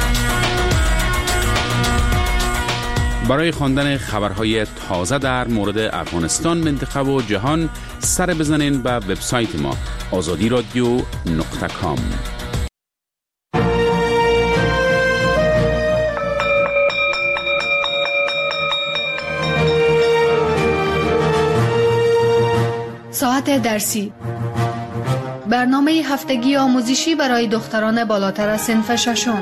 برای خواندن خبرهای تازه در مورد افغانستان، منطقه و جهان سر بزنین به وبسایت ما آزادی رادیو نقطه کام. ساعت درسی، برنامه هفتگی آموزشی برای دختران بالاتر از صنف ششم.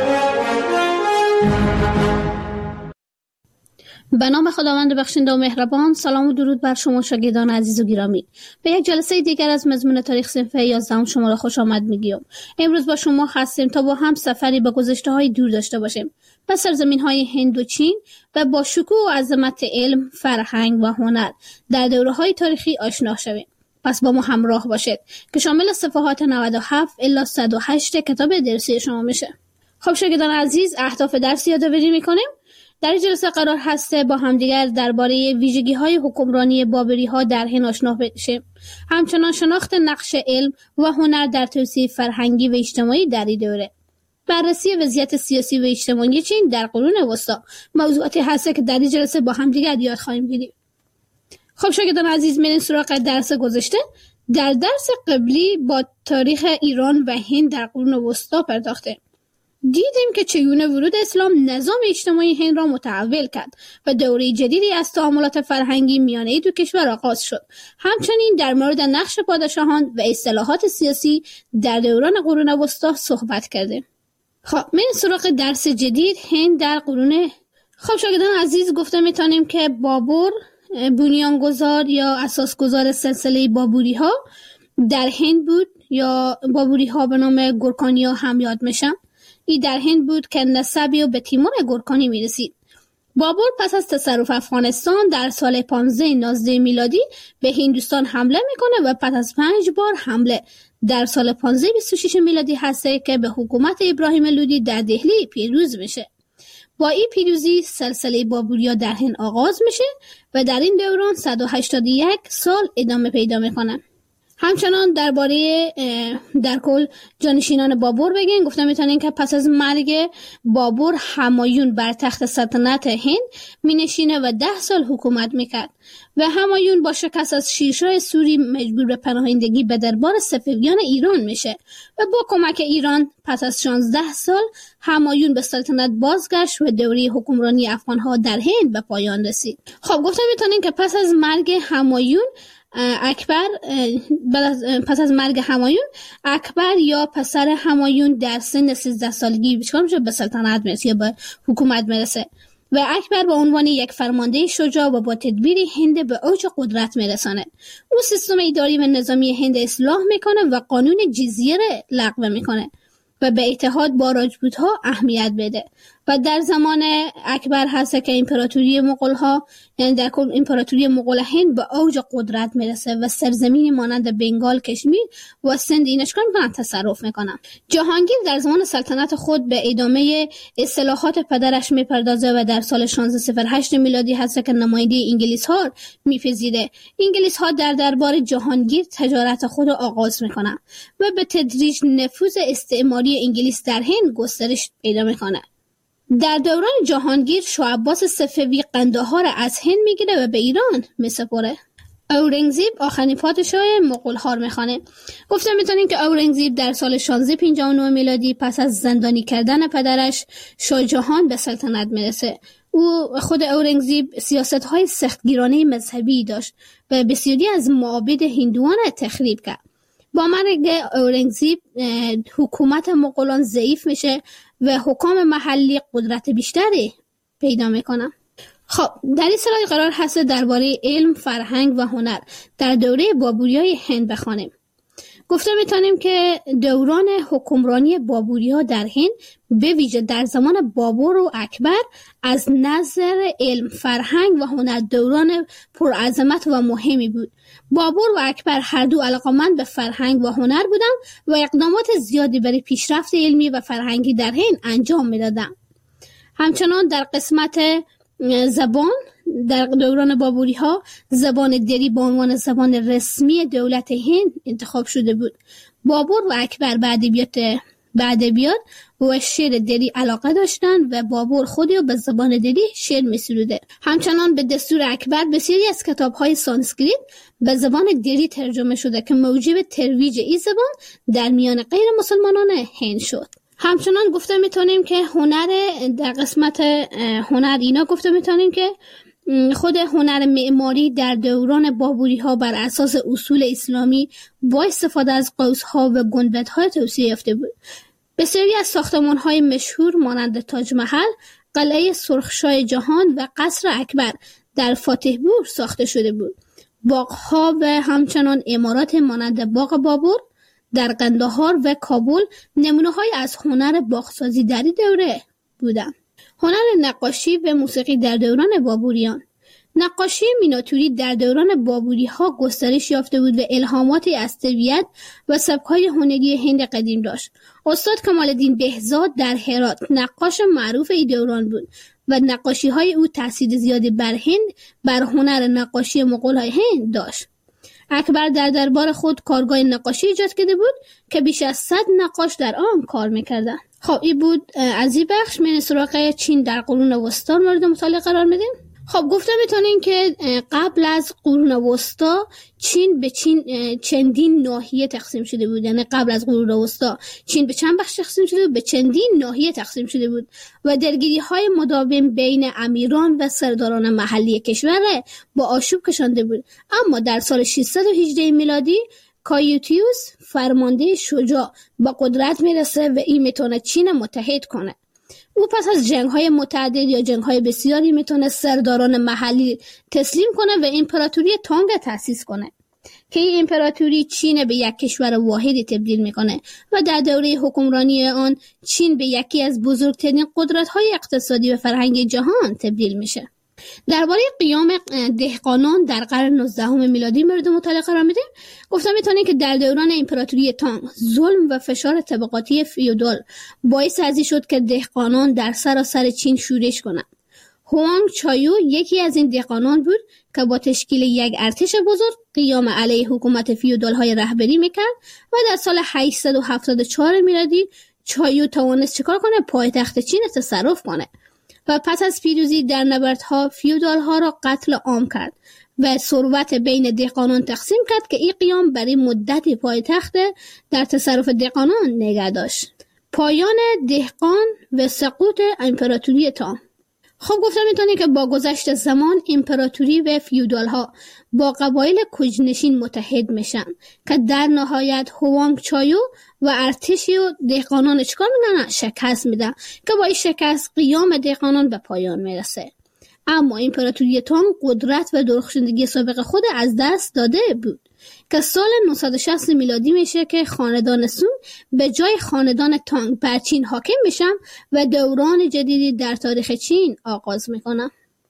به نام خداوند بخشنده و مهربان. سلام و درود بر شما شاگردان عزیز و گرامی. به یک جلسه دیگر از مضمون تاریخ صنف یازدهم شما را خوش آمد میگیم. امروز با شما هستیم تا با هم سفری به گذشته‌های دور داشته باشیم، به سرزمین‌های هند و چین و با شکوه و عظمت علم، فرهنگ و هنر در دوره‌های تاریخی آشنا شویم. پس با ما همراه باشید که شامل صفحات نود و هفت الی صد و هشت کتاب درسی شما میشه. خب شاگردان عزیز، اهداف درس یادآوری می‌کنیم. در این جلسه قرار هسته با همدیگر درباره ویژگی‌های حکمرانی بابری‌ها در هند آشنا بشیم. همچنان شناخت نقش علم و هنر در توسعه فرهنگی و اجتماعی در این دوره. بررسی وضعیت سیاسی و اجتماعی چین در قرون وسطی موضوعاتی هست که در این جلسه با همدیگر یاد خواهیم گرفت. خب شاگردان عزیز، میریم سراغ درس گذشته. در درس قبلی با تاریخ ایران و هند در قرون وسطی پرداختیم. دیدیم که چگونه ورود اسلام نظام اجتماعی هند را متحول کرد و دوره جدیدی از تعاملات فرهنگی میان این دو کشور آغاز شد. همچنین در مورد نقش پادشاهان و اصلاحات سیاسی در دوران قرون وسطی صحبت کردیم. خب من سراغ درس جدید، هند در قرون. خب شاگردان عزیز، گفته میتونیم که بابر بنیانگذار یا اساسگذار سلسله بابوری ها در هند بود، یا بابوری ها به نام گورکانی ها هم یاد میشن. ای در هند بود که نسبی و به تیمور گورکانی میرسید. بابر پس از تصرف افغانستان در سال پانزده نوزده میلادی به هندوستان حمله میکنه و پس از پنج بار حمله در سال پانزده بیست و شش میلادی هسته که به حکومت ابراهیم لودی در دهلی پیروز میشه. با این پیروزی سلسله بابوریا در هند آغاز میشه و در این دوران صد و هشتاد و یک سال ادامه پیدا میکنه. همچنان درباره در کل جانشینان بابر بگیم. گفتم میتونین که پس از مرگ بابر همایون بر تخت سلطنت هند مینشینه و ده سال حکومت میکرد و همایون با شکست از شیرشاه سوری مجبور به پناهندگی به دربار صفویان ایران میشه و با کمک ایران پس از شانزده سال همایون به سلطنت بازگشت و دوره حکمرانی افغانها در هند به پایان رسید. خب گفتم میتونین که پس از مرگ همایون اکبر پس از مرگ همایون اکبر یا پسر همایون در سن سیزده سالگی به سلطنت میرسه یا به حکومت میرسه و اکبر به عنوان یک فرمانده شجاع و با تدبیر هند به اوج قدرت میرسانه. او سیستم اداری و نظامی هند اصلاح میکنه و قانون جزیه لغو میکنه و به اتحاد با راجپوت‌ها اهمیت بده و در زمان اکبر هست که امپراتوری مغول‌ها، یعنی در کل امپراتوری مغول هند به اوج قدرت میرسه و سرزمین مانند بنگال، کشمیر و سند اینش کن تصرف میکنن. جهانگیر در زمان سلطنت خود به ادامه اصلاحات پدرش میپردازه و در سال شانزده صفر هشت میلادی هست که نماینده انگلیس ها میپذیره. انگلیس ها در دربار جهانگیر تجارت خود را آغاز میکنن و به تدریج نفوذ استعماری انگلیس در هند گسترش پیدا میکنه. در دوران جهانگیر شاه عباس صفوی قندهار را از هند میگیره و به ایران میسپره. اورنگزیب آخرین پادشاه مغول‌ها میخوانه. گفتم میتونیم که اورنگزیب در سال شانزده پنجاه و نه میلادی پس از زندانی کردن پدرش شاه جهان به سلطنت میرسه. او خود اورنگزیب سیاست‌های سختگیرانه مذهبی داشت و بسیاری از معابد هندوان را تخریب کرد. با مرگ اورنگزیب حکومت مغولان ضعیف میشه و حکام محلی قدرت بیشتری پیدا میکنن. خب در این سلاید قرار هست درباره علم، فرهنگ و هنر در دوره بابوریای هند بخوانیم. گفته میتونیم که دوران حکمرانی بابوری ها در هند به ویژه در زمان بابر و اکبر از نظر علم، فرهنگ و هنر دوران پرعظمت و مهمی بود. بابر و اکبر هر دو علاقمند به فرهنگ و هنر بودند و اقدامات زیادی برای پیشرفت علمی و فرهنگی در هند انجام میدادند. همچنان در قسمت زبان در دوران بابوری ها زبان دری به عنوان زبان رسمی دولت هند انتخاب شده بود. بابر و اکبر به ادبیات به ادبیات و شعر دری علاقه داشتند و بابر خودی به زبان دری شعر می‌سروده. همچنان به دستور اکبر بسیاری از کتاب‌های سانسکریت به زبان دری ترجمه شده که موجب ترویج این زبان در میان غیر مسلمانان هند شد. همچنان گفته میتونیم که هنر در قسمت هنر اینا گفته میتونیم که خود هنر معماری در دوران بابوری ها بر اساس اصول اسلامی با استفاده از قوس‌ها و گنبدها توسعه یافته بود. بسیاری از ساختمان‌های مشهور مانند تاج محل، قلعه سرخشاه جهان و قصر اکبر در فاتحپور ساخته شده بود. باغ‌ها و همچنان عمارات مانند باغ بابر در قندهار و کابل نمونه‌های از هنر باغسازی در دوره بودند. هنر نقاشی و موسیقی در دوران بابوریان. نقاشی میناتوری در دوران بابوری ها گسترش یافته بود و الهاماتی از طبیعت و سبک‌های هنری هند قدیم داشت. استاد کمال الدین بهزاد در هرات نقاش معروف این دوران بود و نقاشی‌های او تأثیر زیادی بر هند بر هنر نقاشی مغول‌های هند داشت. اکبر در دربار خود کارگاه نقاشی ایجاد کرده بود که بیش از صد نقاش در آن کار می‌کردند. خب این بود از این بخش. من سراغ چین در قرون وسطا مورد مطالعه قرار میدیم. خب گفته میتونین که قبل از قرون وسطا چین به چین چندین ناحیه تقسیم شده بود. یعنی قبل از قرون وسطا چین به چند بخش تقسیم شده بود، به چندین ناحیه تقسیم شده بود و درگیری های مداوم بین امیران و سرداران محلی کشور با آشوب کشانده بود. اما در سال ششصد و هجده میلادی کایوتیوس فرمانده شجاع با قدرت میرسه و این میتونه چین متحد کنه. او پس از جنگ‌های متعدد یا جنگ‌های بسیاری میتونه سرداران محلی تسلیم کنه و امپراتوری تانگ تأسیس کنه که این امپراتوری چین به یک کشور واحدی تبدیل میکنه و در دوره حکمرانی آن چین به یکی از بزرگترین قدرت‌های اقتصادی و فرهنگی جهان تبدیل میشه. درباره قیام دهقانان در قرن نوزدهم میلادی مورد مطالعه قرار میدیم. گفتم میتونه که در دوران امپراتوری تانگ ظلم و فشار طبقاتی فیودال باعث ازی شد که دهقانان در سراسر چین شورش کنند. هوانگ چایو یکی از این دهقانان بود که با تشکیل یک ارتش بزرگ قیام علیه حکومت فیودال های رهبری میکرد و در سال هشتصد و هفتاد و چهار میلادی چایو توانست چیکار کنه؟ پایتخت چین تصرف کنه و پس از پیروزی در نبردها فیودال ها را قتل عام کرد و ثروت بین دهقانان تقسیم کرد که این قیام برای مدتی پایتخت در تصرف دهقانان نگه داشت. پایان دهقان و سقوط امپراتوری تانگ. خب گفتم میتونه که با گذشت زمان امپراتوری و فیودال ها با قبایل کوچ‌نشین متحد میشن که در نهایت هوانگ چایو و ارتشی و دهقانان چکار میکنن؟ شکست میدن که با این شکست قیام دهقانان به پایان میرسه. اما امپراتوری تانگ قدرت و درخشندگی سابق خود از دست داده بود که سال نهصد و شصت میلادی میشه که خاندان سونگ به جای خاندان تانگ بر چین حاکم میشن و دوران جدیدی در تاریخ چین آغاز میکنن.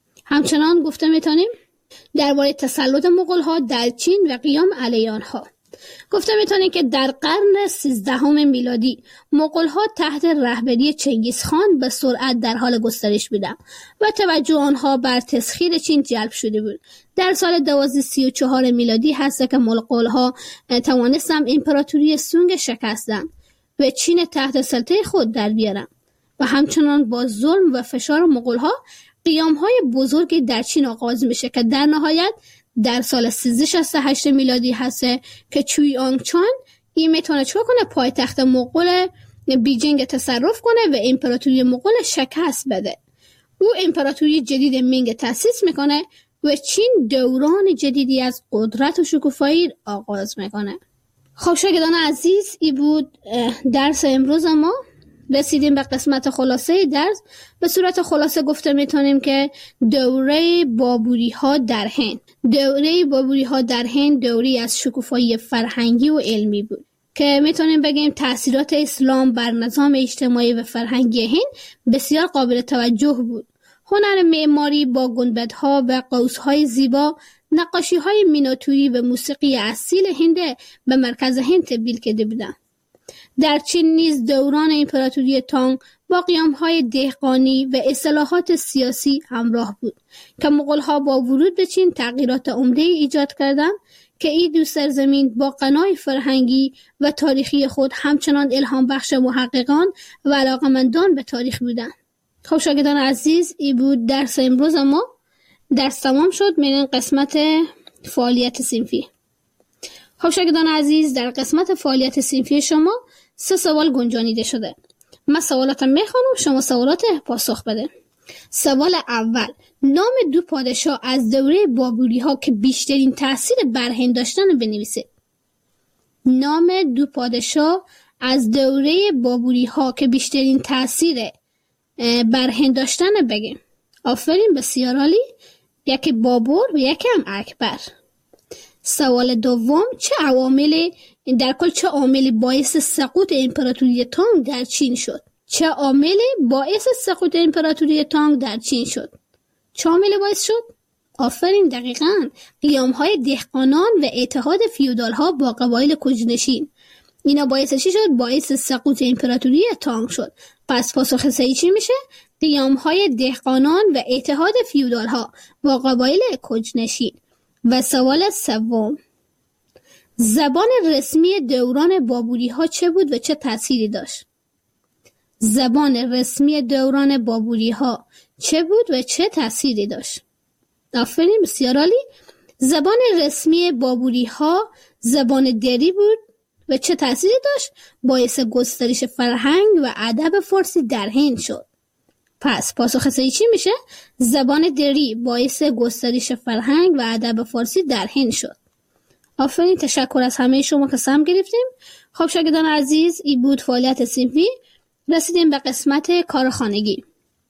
همچنان گفته میتونیم درباره تسلط مغول ها در چین و قیام علیه آنها. گفته میتونیم که در قرن سیزدهم میلادی مغول ها تحت رهبری چنگیز خان به سرعت در حال گسترش بودند و توجه آنها بر تسخیر چین جلب شده بود. در سال دوازده سی و چهار میلادی هست که مغول ها توانستند امپراتوری سونگ شکستند و چین تحت سلطه خود در بیارند و همچنان با ظلم و فشار مغول ها قیام های بزرگی در چین آغاز میشه که در نهایت در سال سیزده شصت و هشت میلادی هست که چوی آنگ چان این میتونه چه کنه؟ پایتخت مغول بیجینگ تصرف کنه و امپراتوری مغول شکست بده. او امپراتوری جدید مینگ تأسیس میکنه و چین دوران جدیدی از قدرت و شکوفایی آغاز میکنه. خب شاگردان عزیز، این بود درس امروز ما. رسیدیم به قسمت خلاصه درس. به صورت خلاصه گفته میتونیم که دوره بابوری ها در هند دوره بابوری ها در هند دوری از شکوفایی فرهنگی و علمی بود که میتونیم بگیم تاثیرات اسلام بر نظام اجتماعی و فرهنگی هند بسیار قابل توجه بود. هنر معماری با گنبدها و قوس‌های زیبا، نقاشی‌های میناتوری و موسیقی اصیل هند به مرکز هند تبدیل کرده بودند. در چین نیز دوران امپراتوری تانگ با قیام‌های دهقانی و اصلاحات سیاسی همراه بود که مغول‌ها با ورود به چین تغییرات عمده ایجاد کردند که این دو سرزمین با غنای فرهنگی و تاریخی خود همچنان الهام بخش محققان و علاقمندان به تاریخ بودند. خب شاگردان عزیز، این بود درس امروز ما. درس تمام شد. میریم قسمت فعالیت صنفی. خب شاگردان عزیز، در قسمت فعالیت صنفی شما سه سوال گنجانیده شده. من سوالاتم میخوانم، شما سوالات پاسخ بده. سوال اول: نام دو پادشاه از دوره بابلی ها که بیشترین تاثیر بر هند داشتن بنویسید. نام دو پادشاه از دوره بابلی ها که بیشترین تاثیر بر هند داشتن بگیم. آفرین، بسیار عالی. یکی بابر و یکی هم اکبر. سوال دوم: چه عواملی در کل چه عاملی باعث سقوط امپراتوری تانگ در چین شد؟ چه عاملی باعث سقوط امپراتوری تانگ در چین شد؟ چه عاملی باعث شد؟ آفرین، دقیقاً قیام‌های دهقانان و اتحاد فیودال‌ها با قبایل کوچ‌نشین. اینا باعث چی شد؟ باعث سقوط امپراتوری تانگ شد. پس پاسخ صحیح چی میشه؟ قیام‌های دهقانان و اتحاد فیودال‌ها با قبایل کوچ‌نشین. و سوال سوم: زبان رسمی دوران بابلی ها چه بود و چه تأثیری داشت؟ زبان رسمی دوران بابلی ها چه بود و چه تأثیری داشت؟ آفرین، بسیار عالی. زبان رسمی بابلی ها زبان دری بود و چه تأثیری داشت؟ باعث گسترش فرهنگ و ادب فارسی در هند شد. پس پاسخ صحیح چی میشه؟ زبان دری باعث گسترش فرهنگ و ادب فارسی در هند شد. آفرین، تشکر از همه شما که سهم گرفتیم. خب شاگردان عزیز، این بود فعالیت صنفی. رسیدیم به قسمت کارخانگی.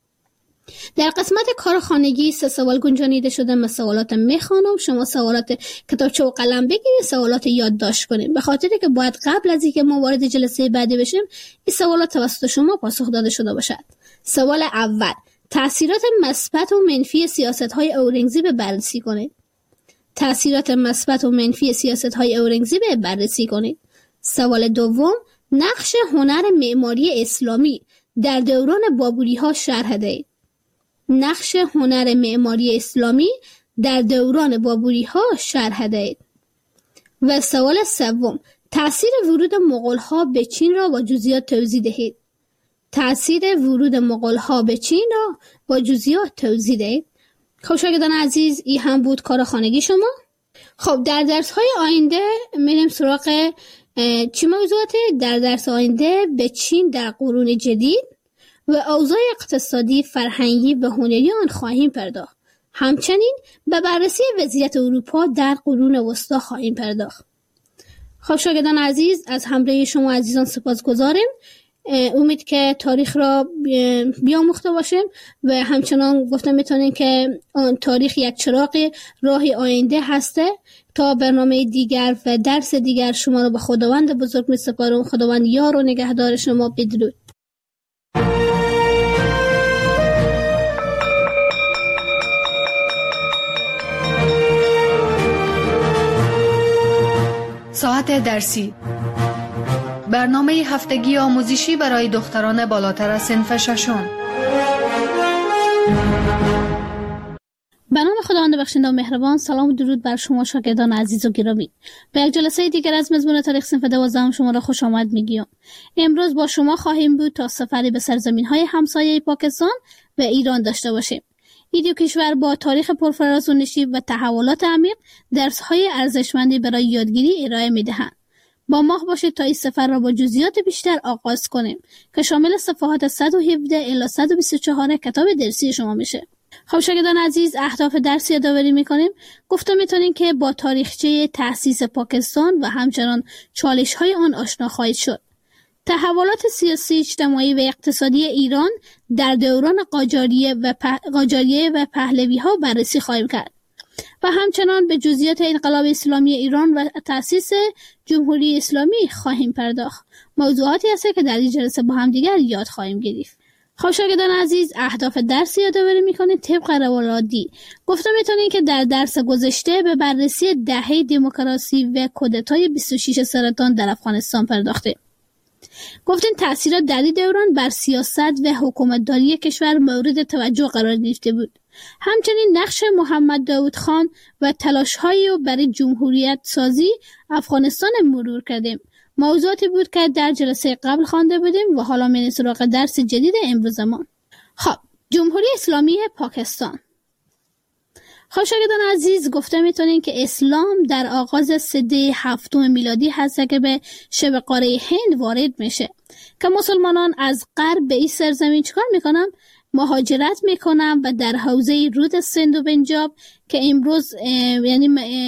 در قسمت کارخانگی سه سوال گنجانیده شده. من سوالات میخوانم، شما سوالات کتابچه و قلم بگیرید، سوالات یادداشت کنید، به خاطر که باید قبل از اینکه ما وارد جلسه بعدی بشیم این سوالات توسط شما پاسخ داده شده باشد. سوال اول: تأثیرات مثبت و منفی سیاست‌های اورنگزیب بررسی کنید. تأثیرات مثبت و منفی سیاست‌های اورنگزیب بررسی کنید. سوال دوم: نقش هنر معماری اسلامی در دوران بابلی‌ها شرح دهید. نقش هنر معماری اسلامی در دوران بابلی‌ها شرح دهید. و سوال سوم: تأثیر ورود مغول‌ها به چین را با جزئیات توضیح دهید. تأثیر ورود مغول‌ها به چین را با جزئیات توضیح دهید. خب شاگردان عزیز، این هم بود کار خانگی شما. خب در درس‌های آینده میریم سراغ چی موضوعاته؟ در درس آینده به چین در قرون جدید و اوضاع اقتصادی، فرهنگی و هنری آن خواهیم پرداخت. همچنین به بررسی وضعیت اروپا در قرون وسطی خواهیم پرداخت. خب شاگردان عزیز، از همراهی شما عزیزان سپاسگزاریم. امید که تاریخ را بیاموخته باشیم و همچنان گفتم میتونیم که آن تاریخ یک چراغ راه آینده هسته. تا برنامه دیگر و درس دیگر شما را به خداوند بزرگ می سپارم. خداوند یار و نگهدار شما. بدرود. ساعت درسی، برنامه هفتگی آموزشی برای دختران بالاتر از صنف ششم. به نام خداوند بخشنده و مهربان. سلام و درود بر شما شاگردان عزیز و گرامی. به یک جلسه دیگر از مضمون تاریخ صنف دوازدهم شما را خوش آمد میگیم. امروز با شما خواهیم بود تا سفری به سرزمین های همسایه پاکستان و ایران داشته باشیم. این دو کشور با تاریخ پرفراز و نشیب و تحولات عمیق درس های ارزشمندی برای یادگیری ارائه میدهند. با ما باشید تا این سفر را با جزئیات بیشتر آغاز کنیم که شامل صفحات صد و هفده الی صد و بیست و چهار کتاب درسی شما میشه. خب شاگردان عزیز، اهداف درس یادآوری میکنیم. گفتم میتونین که با تاریخچه تأسیس پاکستان و همچنان چالش های آن آشنا خواهید شد. تحولات سیاسی، اجتماعی و اقتصادی ایران در دوران قاجاریه و پ... قاجاریه و پهلوی ها بررسی خواهیم کرد. و همچنان به جزئیات انقلاب اسلامی ایران و تأسیس جمهوری اسلامی خواهیم پرداخت. موضوعاتی است که در این جلسه با هم دیگر یاد خواهیم گرفت. خب شاگردان عزیز، اهداف درس یادآوری می‌کنید طبق روال عادی. گفتم می‌تونین که در درس گذشته به بررسی دهه دموکراسی و کودتای بیست و شش سرطان در افغانستان پرداخته. گفتیم تأثیرات در این دوران بر سیاست و حکومتداری کشور مورد توجه قرار گرفته بود. همچنین نقش محمد داود خان و تلاش‌های او برای جمهوریت سازی افغانستان مرور کردیم. موضوعاتی بود که در جلسه قبل خوانده بودیم و حالا میریم سراغ درس جدید امروزمان. خب، جمهوری اسلامی پاکستان. خب شاگردان عزیز، گفته میتونین که اسلام در آغاز سده هفتم میلادی هست که به شبه قاره هند وارد میشه که مسلمانان از غرب به این سرزمین چکار میکنن؟ مهاجرت میکنن و در حوزه رود سند و پنجاب که امروز یعنی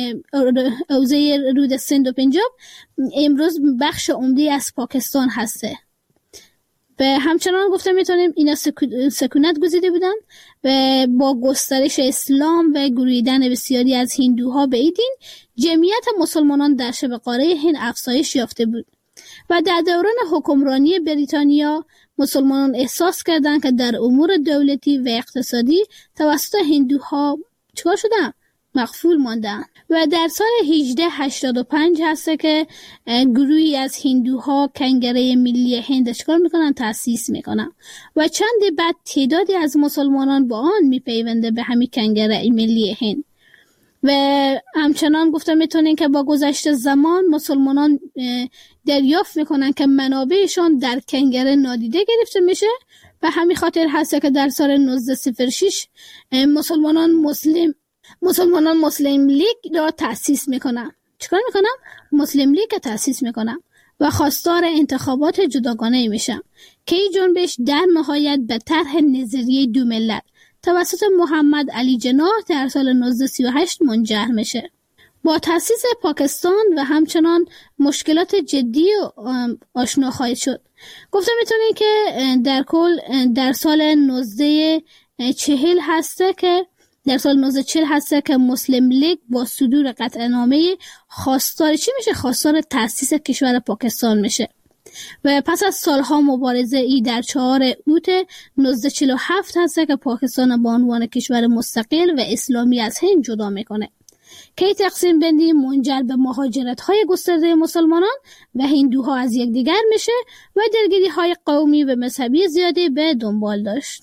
حوزه رود سند و پنجاب امروز بخش عمده از پاکستان هسته. و همچنان گفته میتونیم اینا سکونت گزیده بودن و با گسترش اسلام و گرویدن بسیاری از هندوها به این دین، جمعیت مسلمانان در شبه قاره هند افزایش یافته بود و در دوران حکمرانی بریتانیا مسلمانان احساس کردند که در امور دولتی و اقتصادی توسط هندوها چکار شدن؟ مغفول ماندن و در سال هجده هشتاد و پنج هسته که گروهی از هندوها کنگره ملی هند چکار میکنن؟ تأسیس میکنن و چند بعد تعدادی از مسلمانان با آن میپیونده به همین کنگره ملی هند. و همچنان گفته میتونین که با گذشت زمان مسلمانان دریافت میکنن که منابعشان در کنگره نادیده گرفته میشه و همین خاطر هست که در سال نوزده صفر شش مسلمانان مسلم مسلمانان مسلم لیگ را تأسیس میکنن. چیکار میکنن؟ مسلم لیگ را تأسیس میکنن و خواستار انتخابات جداگانه میشن که این جنبش در نهایت به طرح نظریه دو ملت توسط محمد علی جناح در سال نوزده سی و هشت منجر میشه. با تأسیس پاکستان و همچنان مشکلات جدی آشنا خواهید شد. گفتم میتونید که در کل در سال نوزده چهل هسته که در سال نوزده چهل هسته که مسلم لیگ با صدور قطعنامه خواستار چی میشه؟ خواستار تأسیس کشور پاکستان میشه و پس از سالها مبارزه ای در چهار اوت نوزده چهل و هفت هسته که پاکستان با عنوان کشور مستقل و اسلامی از هند جدا میکنه که تقسیم بندی منجر به مهاجرت های گسترده مسلمانان و هندوها از یکدیگر میشه و درگیری های قومی و مذهبی زیادی به دنبال داشت.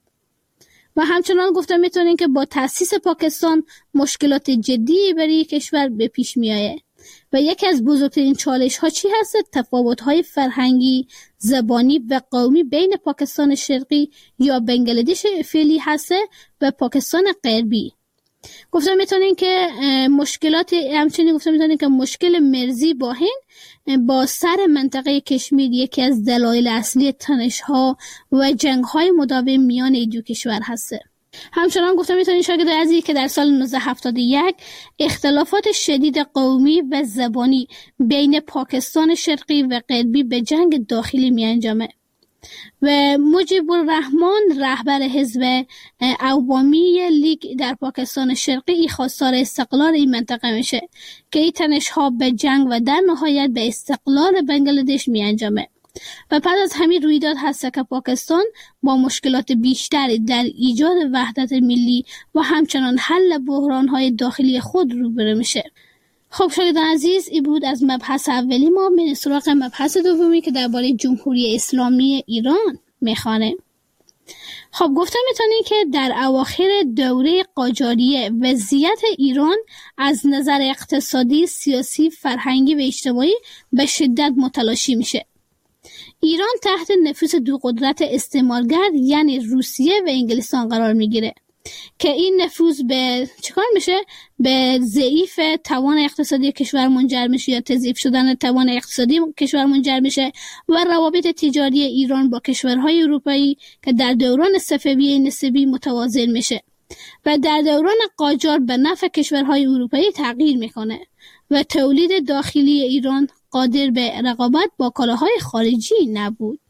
و همچنان گفته میتونین که با تأسیس پاکستان مشکلات جدی برای کشور به پیش میآید و یکی از بزرگترین چالش ها چی هست؟ تفاوت های فرهنگی، زبانی و قومی بین پاکستان شرقی یا بنگلادش فعلی هست و پاکستان غربی. گفتم میتونین که مشکلات همچنین گفتم میتونین که مشکل مرزی با هند با سر منطقه کشمیر یکی از دلایل اصلی تنش‌ها و جنگ‌های مداوم میان این دو کشور هست. همچنان گفتم میتونین شاگرد عزیزی که در سال نوزده هفتاد و یک اختلافات شدید قومی و زبانی بین پاکستان شرقی و غربی به جنگ داخلی می انجامه و مجیب الرحمان رهبر حزب عوامی لیگ در پاکستان شرقی خواستار استقلال این منطقه میشه که این تنش‌ها به جنگ و در نهایت به استقلال بنگلادش می انجامه و پس از همین رویداد هست که پاکستان با مشکلات بیشتری در ایجاد وحدت ملی و همچنان حل بحران‌های داخلی خود روبرو میشه. خب شاگردان عزیز، این بود از مبحث اولی ما. من سراغ مبحث دومی که درباره جمهوری اسلامی ایران میخوانه. خب گفتم میتونین که در اواخر دوره قاجاریه وضعیت ایران از نظر اقتصادی، سیاسی، فرهنگی و اجتماعی به شدت متلاشی میشه. ایران تحت نفوذ دو قدرت استعمارگر یعنی روسیه و انگلستان قرار میگیره که این نفوذ به چیکار میشه؟ به ضعیف توان اقتصادی کشور منجر میشه یا تضعیف شدن توان اقتصادی کشور منجر میشه و روابط تجاری ایران با کشورهای اروپایی که در دوران صفویه نسبی متوازن میشه و در دوران قاجار به نفع کشورهای اروپایی تغییر میکنه و تولید داخلی ایران قادر به رقابت با کالاهای خارجی نبود.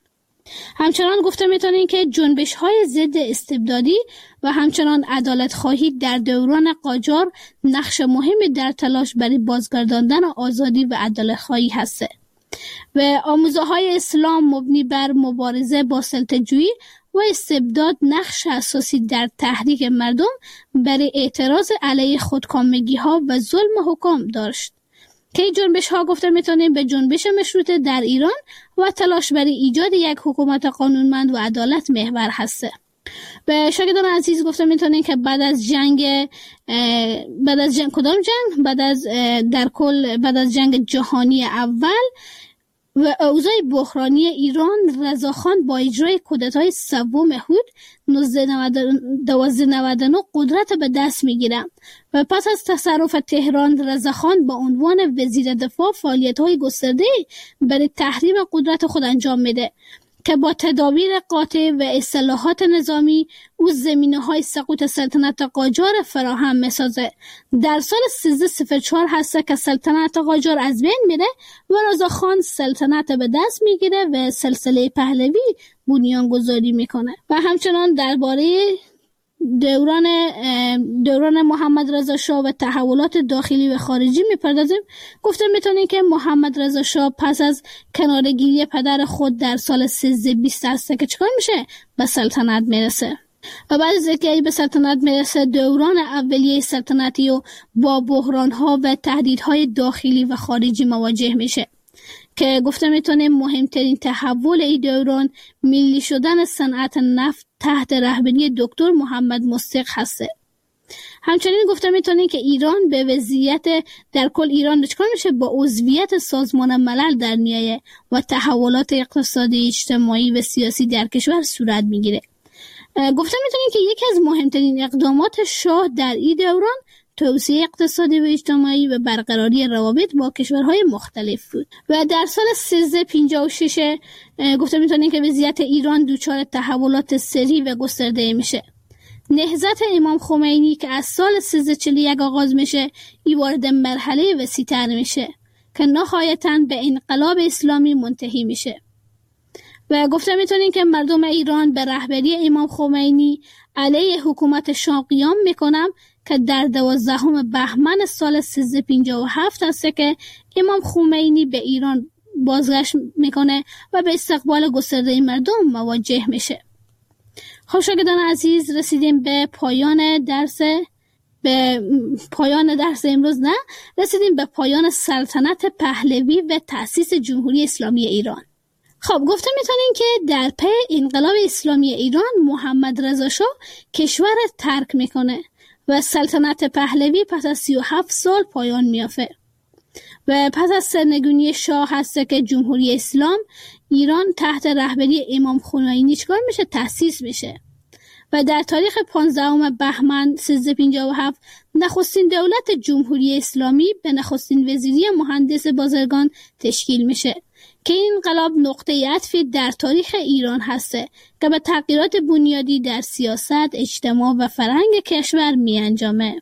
همچنان گفته میتونیم که جنبش های ضد استبدادی و همچنان عدالت خواهی در دوران قاجار نقش مهمی در تلاش برای بازگرداندن آزادی و عدالت خواهی هسته و آموزه های اسلام مبنی بر مبارزه با سلطه‌جویی و استبداد نقش اساسی در تحریک مردم برای اعتراض علیه خودکامگی ها و ظلم حکام داشت که جنبش ها گفته میتونیم به جنبش مشروطه در ایران و تلاش برای ایجاد یک حکومت قانونمند و عدالت محور هسته. به شاگردان عزیز گفته میتونیم که بعد از جنگ بعد از جنگ کدام جنگ بعد از در کل بعد از جنگ جهانی اول و اوضاع بحرانی ایران، رضاخان با اجرای کودتای سوم هود دوازده نود و نه قدرت به دست میگیره و پس از تصرف تهران رضاخان با عنوان وزیر دفاع فعالیت‌های گسترده برای تحریم قدرت خود انجام میده که با تدابیر قاطع و اصلاحات نظامی او زمینه‌های سقوط سلطنت قاجار فراهم می‌سازه. در سال سیزده صفر چهار هست که سلطنت قاجار از بین میره و رضاخان سلطنت به دست میگیره و سلسله پهلوی بنیانگذاری میکنه. و همچنان درباره دوران دوران محمد رضا شاه و تحولات داخلی و خارجی میپردازیم. گفته میتونیم که محمد رضا شاه پس از کناره‌گیری پدر خود در سال سیزده بیست هست که چیکار میشه؟ به سلطنت میرسه و بعد از اینکه به سلطنت میرسه دوران اولیه سلطنتی و با بحران‌ها و تهدیدهای داخلی و خارجی مواجه میشه که گفته میتونیم مهمترین تحول این دوران ملی شدن صنعت نفت تحت رهبری دکتر محمد مصدق هسته. همچنین گفته میتونیم که ایران به وضعیت در کل ایران چیکار میشه؟ با عضویت سازمان ملل در میایه و تحولات اقتصادی، اجتماعی و سیاسی در کشور صورت میگیره. گفته میتونیم که یکی از مهمترین اقدامات شاه در این دوران توسعه اقتصادی و اجتماعی و برقراری روابط با کشورهای مختلف بود. و در سال سیزده پنجاه و شش گفته میتونیم که وضعیت ایران دچار تحولات سریع و گسترده میشه. نهضت امام خمینی که از سال سیزده چهل و یک آغاز میشه، ای وارد مرحله وسیع‌تر میشه که نهایتاً به انقلاب اسلامی منتهی میشه. و گفته میتونیم که مردم ایران به رهبری امام خمینی علیه حکومت شاه قیام میکنن که در دوازدهم بهمن سال سیزده پنجاه و هفت هست که امام خمینی به ایران بازگشت میکنه و به استقبال گسترده مردم مواجه میشه. خب شاگردان عزیز، رسیدیم به پایان درس به پایان درس امروز نه رسیدیم به پایان سلطنت پهلوی و تأسیس جمهوری اسلامی ایران. خب گفته میتونیم که در پی انقلاب اسلامی ایران محمد رضا شاه کشور ترک میکنه و سلطنت پهلوی پس از سی و هفت سال پایان میافته و پس از سرنگونی شاه هست که جمهوری اسلام ایران تحت رهبری امام خمینی چیکار میشه؟ تأسیس میشه و در تاریخ پانزدهم بهمن سیزده پنجاه و هفت نخستین دولت جمهوری اسلامی به نخستین وزیری مهندس بازرگان تشکیل میشه که این انقلاب نقطه عطفی در تاریخ ایران هسته که به تغییرات بنیادی در سیاست، اجتماع و فرهنگ کشور می انجامه.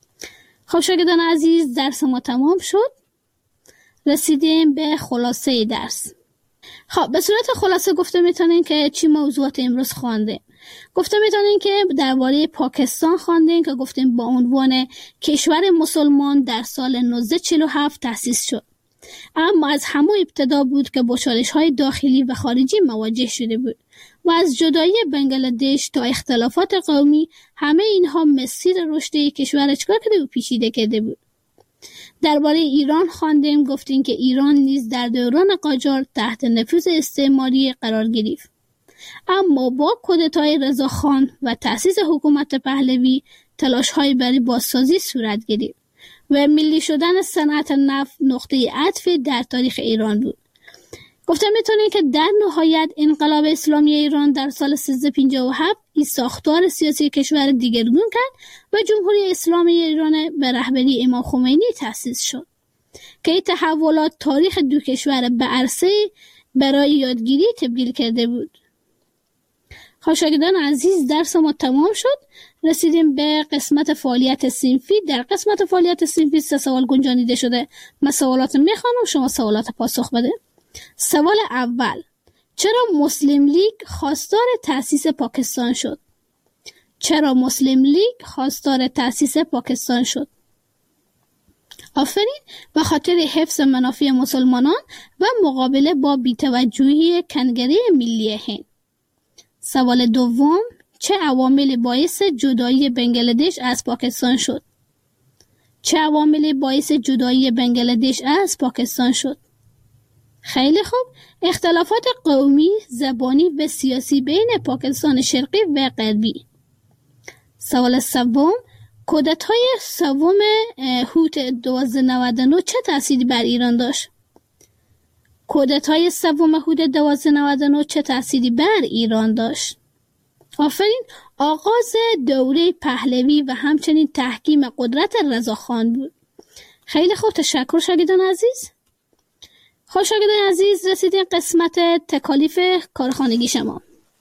خب شاگردان عزیز، درس ما تمام شد. رسیدیم به خلاصه درس. خب به صورت خلاصه گفته میتونیم که چی موضوعات امروز خواندیم. گفته میتونیم که درباره پاکستان خواندیم که گفتیم با عنوان کشور مسلمان در سال نوزده چهل و هفت تأسیس شد، اما از همون ابتدا بود که با چالش‌های داخلی و خارجی مواجه شده بود و از جدایی بنگلادش تا اختلافات قومی همه اینها مسیر رشد کشور چکار کرده و پیچیده کرده بود. درباره ایران خواندیم، گفتیم که ایران نیز در دوران قاجار تحت نفوذ استعماری قرار گرفت، اما با کودتای رضاخان و تأسیس حکومت پهلوی تلاش‌های برای بازسازی صورت گرفت و ملی شدن صنعت نفت نقطه عطف در تاریخ ایران بود. گفته میتونیم که در نهایت انقلاب اسلامی ایران در سال سیزده پنجاه و هفت این ساختار سیاسی کشور دیگرگون کرد و جمهوری اسلامی ایران به رهبری امام خمینی تأسیس شد که این تحولات تاریخ دو کشور به عرصه برای یادگیری تبدیل کرده بود. خب شاگردان عزیز، درس ما تمام شد. رسیدیم به قسمت فعالیت صنفی. در قسمت فعالیت صنفی سه سوال گنجانیده شده. من سوالات میخوانم، شما سوالات پاسخ بده. سوال اول: چرا مسلم لیگ خواستار تأسیس پاکستان شد؟ چرا مسلم لیگ خواستار تأسیس پاکستان شد؟ آفرین، به خاطر حفظ منافع مسلمانان و مقابله با بی‌توجهی کنگره ملی هند. سوال دوم، چه عواملی باعث جدایی بنگلادش از پاکستان شد؟ چه عواملی باعث جدایی بنگلادش از پاکستان شد؟ خیلی خوب، اختلافات قومی، زبانی و سیاسی بین پاکستان شرقی و غربی. سوال سوم، کودتای سوم هوت دوازده نود و نه چه تأثیری بر ایران داشت؟ کودتای سوم هوت دوازده نود و نه چه تأثیری بر ایران داشت؟ آفرین، آغاز دوره پهلوی و همچنین تحکیم قدرت رضاخان بود. خیلی خوب، تشکر شاگردان عزیز. خوش شاگردان عزیز، رسیدیم قسمت تکالیف کارخانگی شما.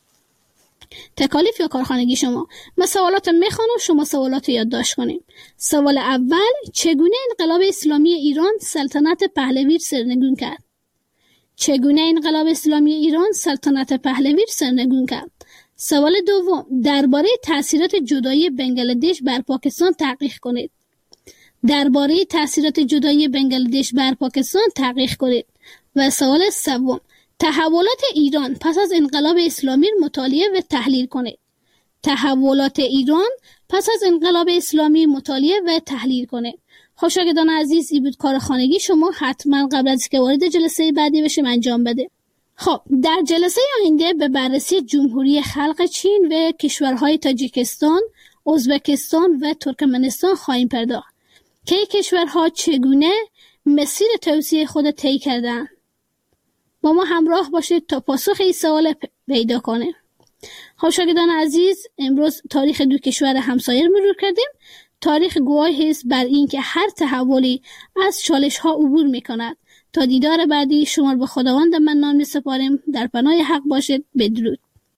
تکالیف یا کارخانگی شما. من سوالات میخوانم، شما سوالات یادداشت کنیم. سوال اول، چگونه انقلاب اسلامی ایران سلطنت پهلوی سرنگون کرد؟ چگونه انقلاب اسلامی ایران سلطنت پهلوی سرنگون کرد؟ سوال دوم، درباره تأثیرات جدایی بنگلادش بر پاکستان تحقیق کنید. درباره تأثیرات جدایی بنگلادش بر پاکستان تحقیق کنید. و سوال سوم، تحولات ایران پس از انقلاب اسلامی مطالعه و تحلیل کنید. تحولات ایران پس از انقلاب اسلامی مطالعه و تحلیل کنید. خوش شاگردان عزیز، این بود کار خانگی شما. حتما قبل از که وارد جلسه بعدی بشیم انجام بده. خب، در جلسه آینده به بررسی جمهوری خلق چین و کشورهای تاجیکستان، ازبکستان و ترکمنستان خواهیم پرداخت که این کشورها چگونه مسیر توسعه خود طی کردند. با ما همراه باشید تا پاسخ این سوال پیدا کنیم. خب شاگردان عزیز، امروز تاریخ دو کشور همسایه رو مرور کردیم. تاریخ گواهی است بر این که هر تحولی از چالش ها عبور می کند. تا دیدار بعدی شما به خداوند منان می سپاریم. در پناه حق باشید. بدرود.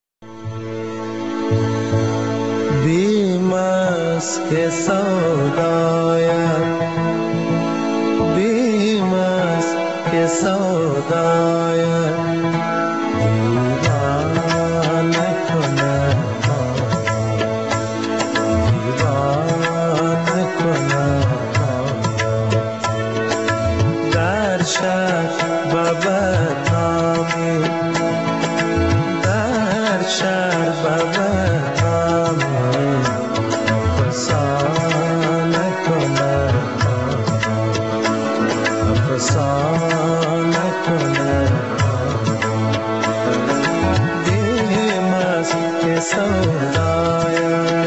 بیم است که سودایم، بیم است که سودایم دیوانه کنه، دیوانه کنه در شهر و بطامی، در شهر و بطامی فسانه کنه، فسانه کنه بیم است که سودایم.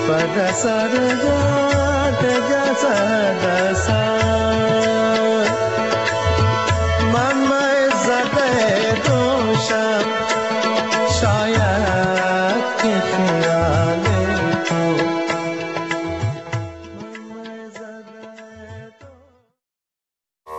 पद सरगा गज सद सा